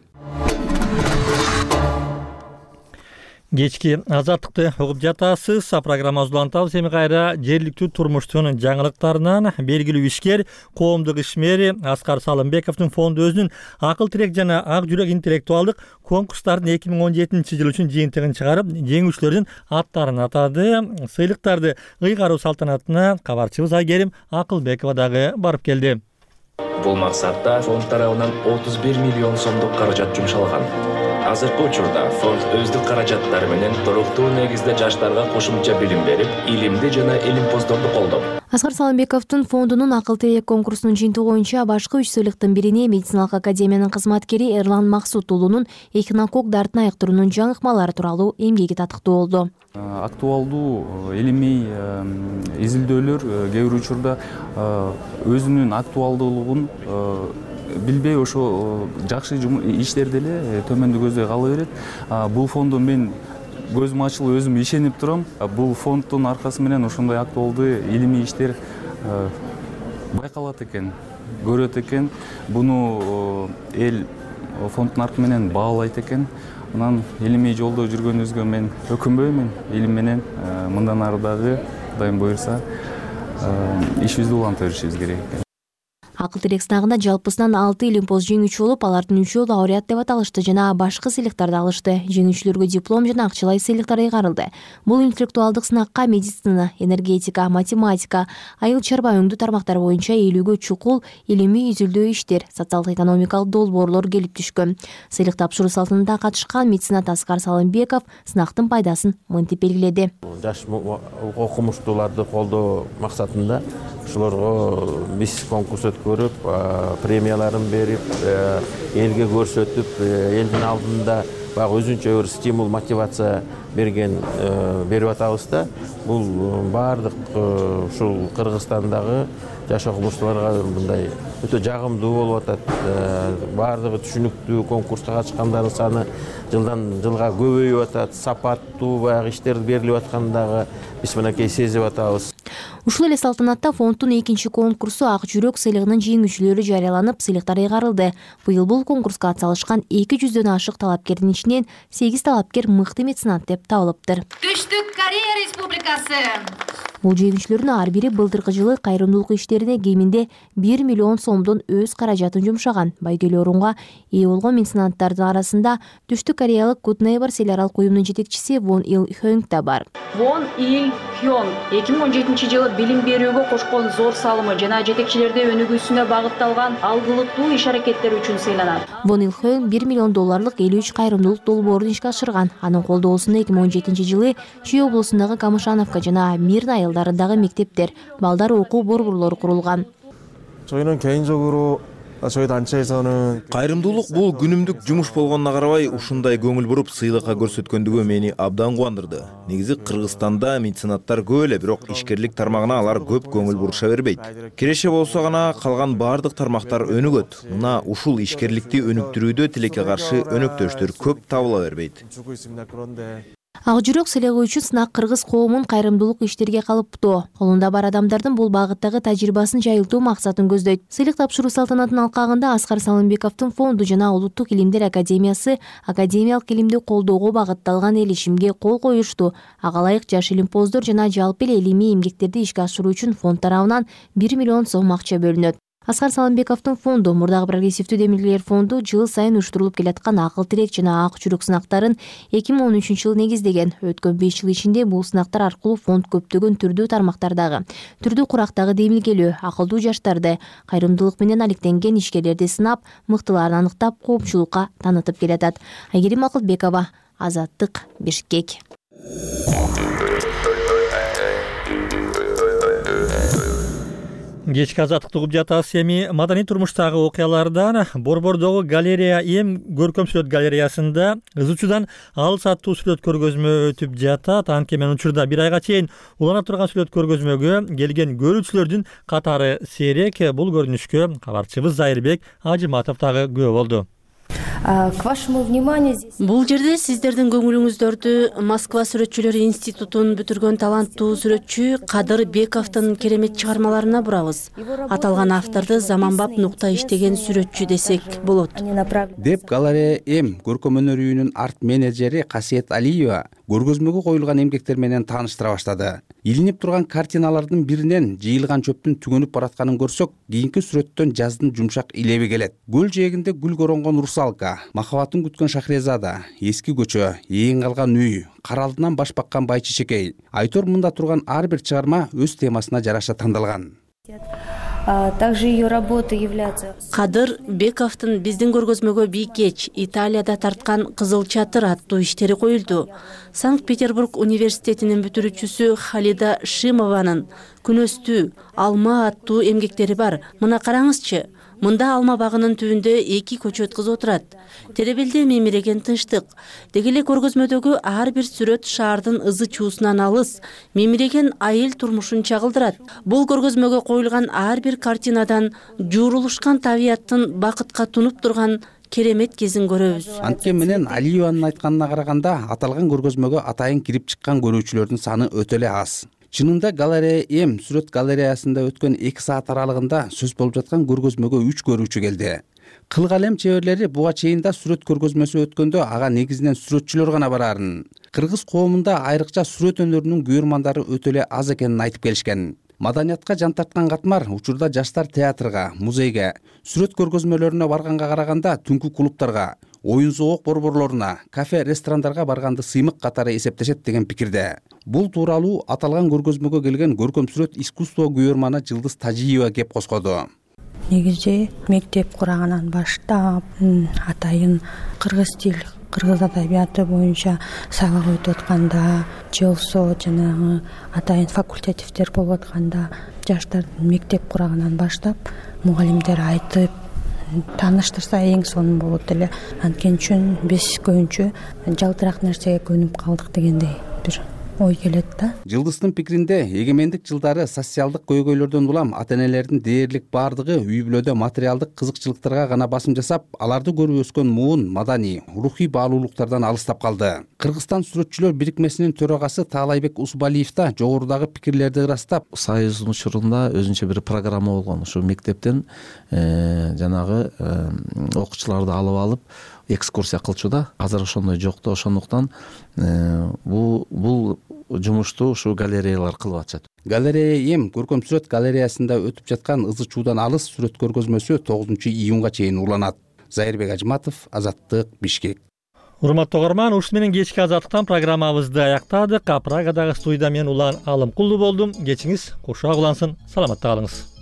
Кечки азаттыкты угуп жатасыз. Программабыз улантабыз. Эми кайра жергиликтүү турмуштун жаңылыктарынан белгилүү ишкер, коомдук ишмери Аскар Салымбековдун фонду өзүнүн акыл тирек жана ак жүрөк интеллектуалдык конкурстардын 2017-жыл үчүн жыйынтыгын чыгарып, жеңүүчүлөрдүн аттарын атады. Сыйлыктарды ыйгаруу салтанатына кабарчыбыз Айгерим Акылбекова дагы барып келди. Бул максатта фонд тарабынан 31 миллион сомдук каражат жумшалган. Азыркы учурда фонд өздүк каражаттары менен туруктуу негизде жаштарга кошумча билим берип, илимди жана илимпоздорду колдоп. Аскар Салымбековдун фондунун акыл тирек конкурсунун жыйынтыгы боюнча башкы 3 сыйлыктын бирине медициналык академиянын кызматкери Эрлан Максут уулунун эхинокок дартын айыктыруунун жаңыкмалары тууралуу эмгеги татыктуу болду. Актуалдуу илимий изилдөөлөр кээ бир учурда өзүнүн актуалдуулугун билбей ошо жакшы иштерди эле төмөндү көздөй кала берет. Бул фондо мен көзүм ачылып өзүм ишенип турам. Бул фонддун аркасы менен ошондой актуалдуу илимий иштер байкалат экен, көрөт экен. Буну эл фонддун аркы менен баалайт экен. Анан илимий жолдо жүргөнүбүзгө мен өкүнбөймүн. Илим менен мындан ары дагы Кудайым буйрса ишибизди уланта беришибиз керек. Акыл тирек сынагында жалпысынан 6 илимпоз жеңүүчү болуп, алардын 3-өө лауреат деп аталышты жана башкы сыйлыктарды алышты. Жеңүүчүлөргө диплом жана акчалай сыйлыктар ыйгарылды. Бул интеллектуалдык сынакка медицина, энергетика, математика, айыл чарба өңдүү тармактар боюнча 50гө чукул илимий изилдөө иштер, социалдык-экономикалык долбоорлор келип түшкөн. Сыйлык тапшыруу салтында катышкан меценат Аскар Салымбеков сынактын пайдасын мынтип белгиледи. Жаш окумуштууларды колдоо максатында ушуларга биз конкурс өткөрүп, премияларын берип, элге көрсөтүп, элдин алдында баягы өзүнчө бир стимул, мотивация берип атабыз да. Бул баардык ушул Кыргызстандагы жаш окумуштууларга мындай өтө жагымдуу болуп атат. Баардыгы түшүнүктүү, конкурска катышкандардын саны жылдан жылга көбөйүп атат. Сапаттуу баягы иштер берилип аткандагы биз мынакей сезип атабыз. Ушул эле салтанатта фонддун экинчи конкурсу Ак жүрөк сыйлыгынын жеңүүчүлөрү жарыяланып, сыйлыктар ыйгарылды. Быйыл бул конкурска атсалышкан 200дөн ашык талапкердин ичинен 8 талапкер мыкты меценат деп табылыптыр. Түштүк Корея Республикасы. Бул жеңүүчүлөрдүн ар бири былтыркы жылы кайрымдуулук иштерине кеминде 1 миллион сомдон өз каражатын жумшаган. Байгелүү орунга ээ болгон меценаттардын арасында Түштүк Кореялык Good Neighbors эл аралык уюмунун жетекчиси Вон Ил Хёнг да бар. Вон Ил Хёнг 2017-жылы билим берүүгө кошкон зор салымы жана жетекчилерди өнүгүүсүнө багытталган алгылыктуу иш-аракеттери үчүн сыйланат. Вон Ил Хёнг 1 миллион долларлык 53 кайрымдуулук долбоорун ишке ашырган. Анын колдоосунда 2017-жылы Чүй облусундагы Камышановка жана Мирна айылдарындагы мектептер, балдар окуу борборлору курулган. 저희는 개인적으로 저희 단체에서는 Кайрымдуулук бул күнүмдүк жумуш болгонуна карабай ушундай көңүл буруп сыйлыкка көрсөткөндүгү мени абдан кубандырды. Негизи Кыргызстанда меценаттар көп эле, бирок ишкерлик тармагына алар көп көңүл буруша бербейт. Киреше болсо гана калган баардык тармактар өнүгөт. Мына ушул ишкерликти өнүктүрүүдө тилекке каршы өнөктөштөр көп табыла бербейт. Ак жүрөк сыйлыгы үчүн сынак кыргыз коомун кайрымдуулук иштерге калыптоо, колунда бар адамдардын бул багыттагы тажрыйбасын жайылтуу максатын көздөйт. Сыйлык тапшыруу салтанатынын алкагында Аскар Салымбековдун фонду жана Улуттук илимдер академиясы академиялык илимди колдоого багытталган келишимге кол коюшту. Ага ылайык жаш илимпоздор жана жалпы эле илимий эмгектерди ишке ашыруу үчүн фонд тарабынан 1 миллион сом акча бөлүнөт. Аскар Салымбековдун фонду, мурдагы прогрессивдүү демилгелер фонду жыл сайын уюштурулуп келаткан акыл тирек жана ак жүрөк сынактарын 2013-жылы негиздеген. Өткөн 5 жыл ичинде бул сынактар аркылуу фонд көптөгөн түрдүү тармактардагы, түрдүү курактагы демилгелөө, акылдуу жаштарды, кайрымдуулук менен алектенген ишкерлерди сынап, мыктыларын аныктап, коопчулукка танытып келатат. Айгерим Акылбекова, Азаттык, Бишкек. Кечки азаттыкты угуп жатасыз. Эми маданий турмуштагы окуялардан Борбордогу галерея эм көркөм сүрөт галереясында кызуучудан алыс аттуу сүрөт көргөзмө өтүп жатат. Анткени учурда бир айга чейин уланып турган сүрөт көргөзмөгө келген көрүүчүлөрдүн катары сейрек. Бул көрүнүшкө кабарчыбыз Зайырбек Ажыматов дагы күбө болду. К вашему вниманию бул жерде сиздердин көңүлүңүздөрдү Москва сүрөтчүлөр институтун бүтүргөн таланттуу сүрөтчү Кадыр Бековдун керемет чыгармаларына бурабыз. Аталган авторду заманбап нукта иштеген сүрөтчү десек болот. Деп галерея эм көркөм өнөр үйүнүн арт менеджери Касиет Алиева көргөзмөгө коюлган эмгектер менен тааныштыра баштады. Илинип турган картиналардын биринен жыйылган чөптүн түгөнүп баратканын көрсөк, кийинки сүрөттөн жаздын жумшак илеби келет. Гүл жээгинде гүл коронгон русалка, махабатын күткөн Шахрезада, эски көчө, эң калган үй, кар алдынан баш баккан байчичекей. Айтор мында турган ар бир чыгарма өз темасына жараша тандалган. Также ее работы являются. Кадыр Бековдун биздин көргөзмөгө бийкеч Италияда тарткан Кызыл чатыр аттуу иштери коюлду. Санкт-Петербург университетинин бүтүрүүчүсү Халида Шимованын Күнөстүү алма аттуу эмгектери бар. Мына караңызчы. Мында алма багынын түбүндө 2 көчөт кыз отурат. Теребелде мемиреген тынчтык. Деги эле көргөзмөдөгү ар бир сүрөт шаардын ызы чуусунан алыс, мемиреген айыл турмушун чагылдырат. Бул көргөзмөгө коюлган ар бир картинадан жуурулушкан табияттын бакытка тунуп турган керемет кезин көрөбүз. Анткени менен Алиеванын айтканына караганда, аталган көргөзмөгө атайын кирип чыккан көрүүчүлөрдүн саны өтө эле аз. Чынында галерея эм сүрөт галереясында өткөн 2 саат аралыгында сөз болуп жаткан көргөзмөгө 3 көрүүчү келди. Кыл калем чеберлери буга чейин да сүрөт көргөзмөсү өткөндө ага негизинен сүрөтчүлөр гана барарын. Кыргыз коомунда айрыкча сүрөт өнөрүнүн күйөрмандары өтө эле аз экенин айтып келишкен. маданиятка жан тарткан катмар учурда жаштар театрга, музейге, сүрөт көргөзмөлөрүнө барганга караганда түнкү клубтарга, оюн соок борборлоруна, кафе, ресторандарга барганды сыймык катары эсептешет деген пикирде. Бул тууралуу аталган көргөзмөгө келген көркөм сүрөт искусство күйөрманы Жылдыз Тажиева кеп коскоду. Негизи мектеп кургандан баштап атайын кыргыз тил, кыргыз адабияты боюнча сабак өтүп атканда же болбосо жанагы атайын факультативдер болуп атканда жаштардын мектеп кургандан баштап мугалимдер айтып тааныштырса эң сонун болот эле. Анткени үчүн биз көбүнчө жалтыраак нерсеге көнүп калдык дегендей бир ой келет да. Жылдыздын пикиринде эгемендик жылдары социалдык көйгөйлөрдөн улам ата-энелердин дээрлик бардыгы үй бүлөдө материалдык кызыкчылыктарга гана басым жасап, аларды көрүп өскөн муун, маданий, рухий баалуулуктардан алыстап калды. Кыргызстан сүрөтчүлөр бирикмесинин төрагасы Таалайбек Усубалиев да жогорудагы пикирлерди ырастап, Союздун учурунда өзүнчө бир программа болгон. Ушу мектептен жанагы окуучуларды алып экскурсия кылчу да. Азыр ошондой жок да, ошондуктан бул жумушту ушу галереялар кылып атышат. Галерея Эм көркөм сүрөт галереясында өтүп жаткан Ызы чуудан алыс сүрөт көргөзмөсү 9-июнга чейин уланат. Зайырбек Ажматов, Азаттык, Бишкек. Урматтуу угарман, ушуну менен кечки Азаттыктан программабызды аяктадык. Прагадагы студияда мен Улан Алымкулду болдум. Кечиңиз куршак улансын. Саламатта калыңыз.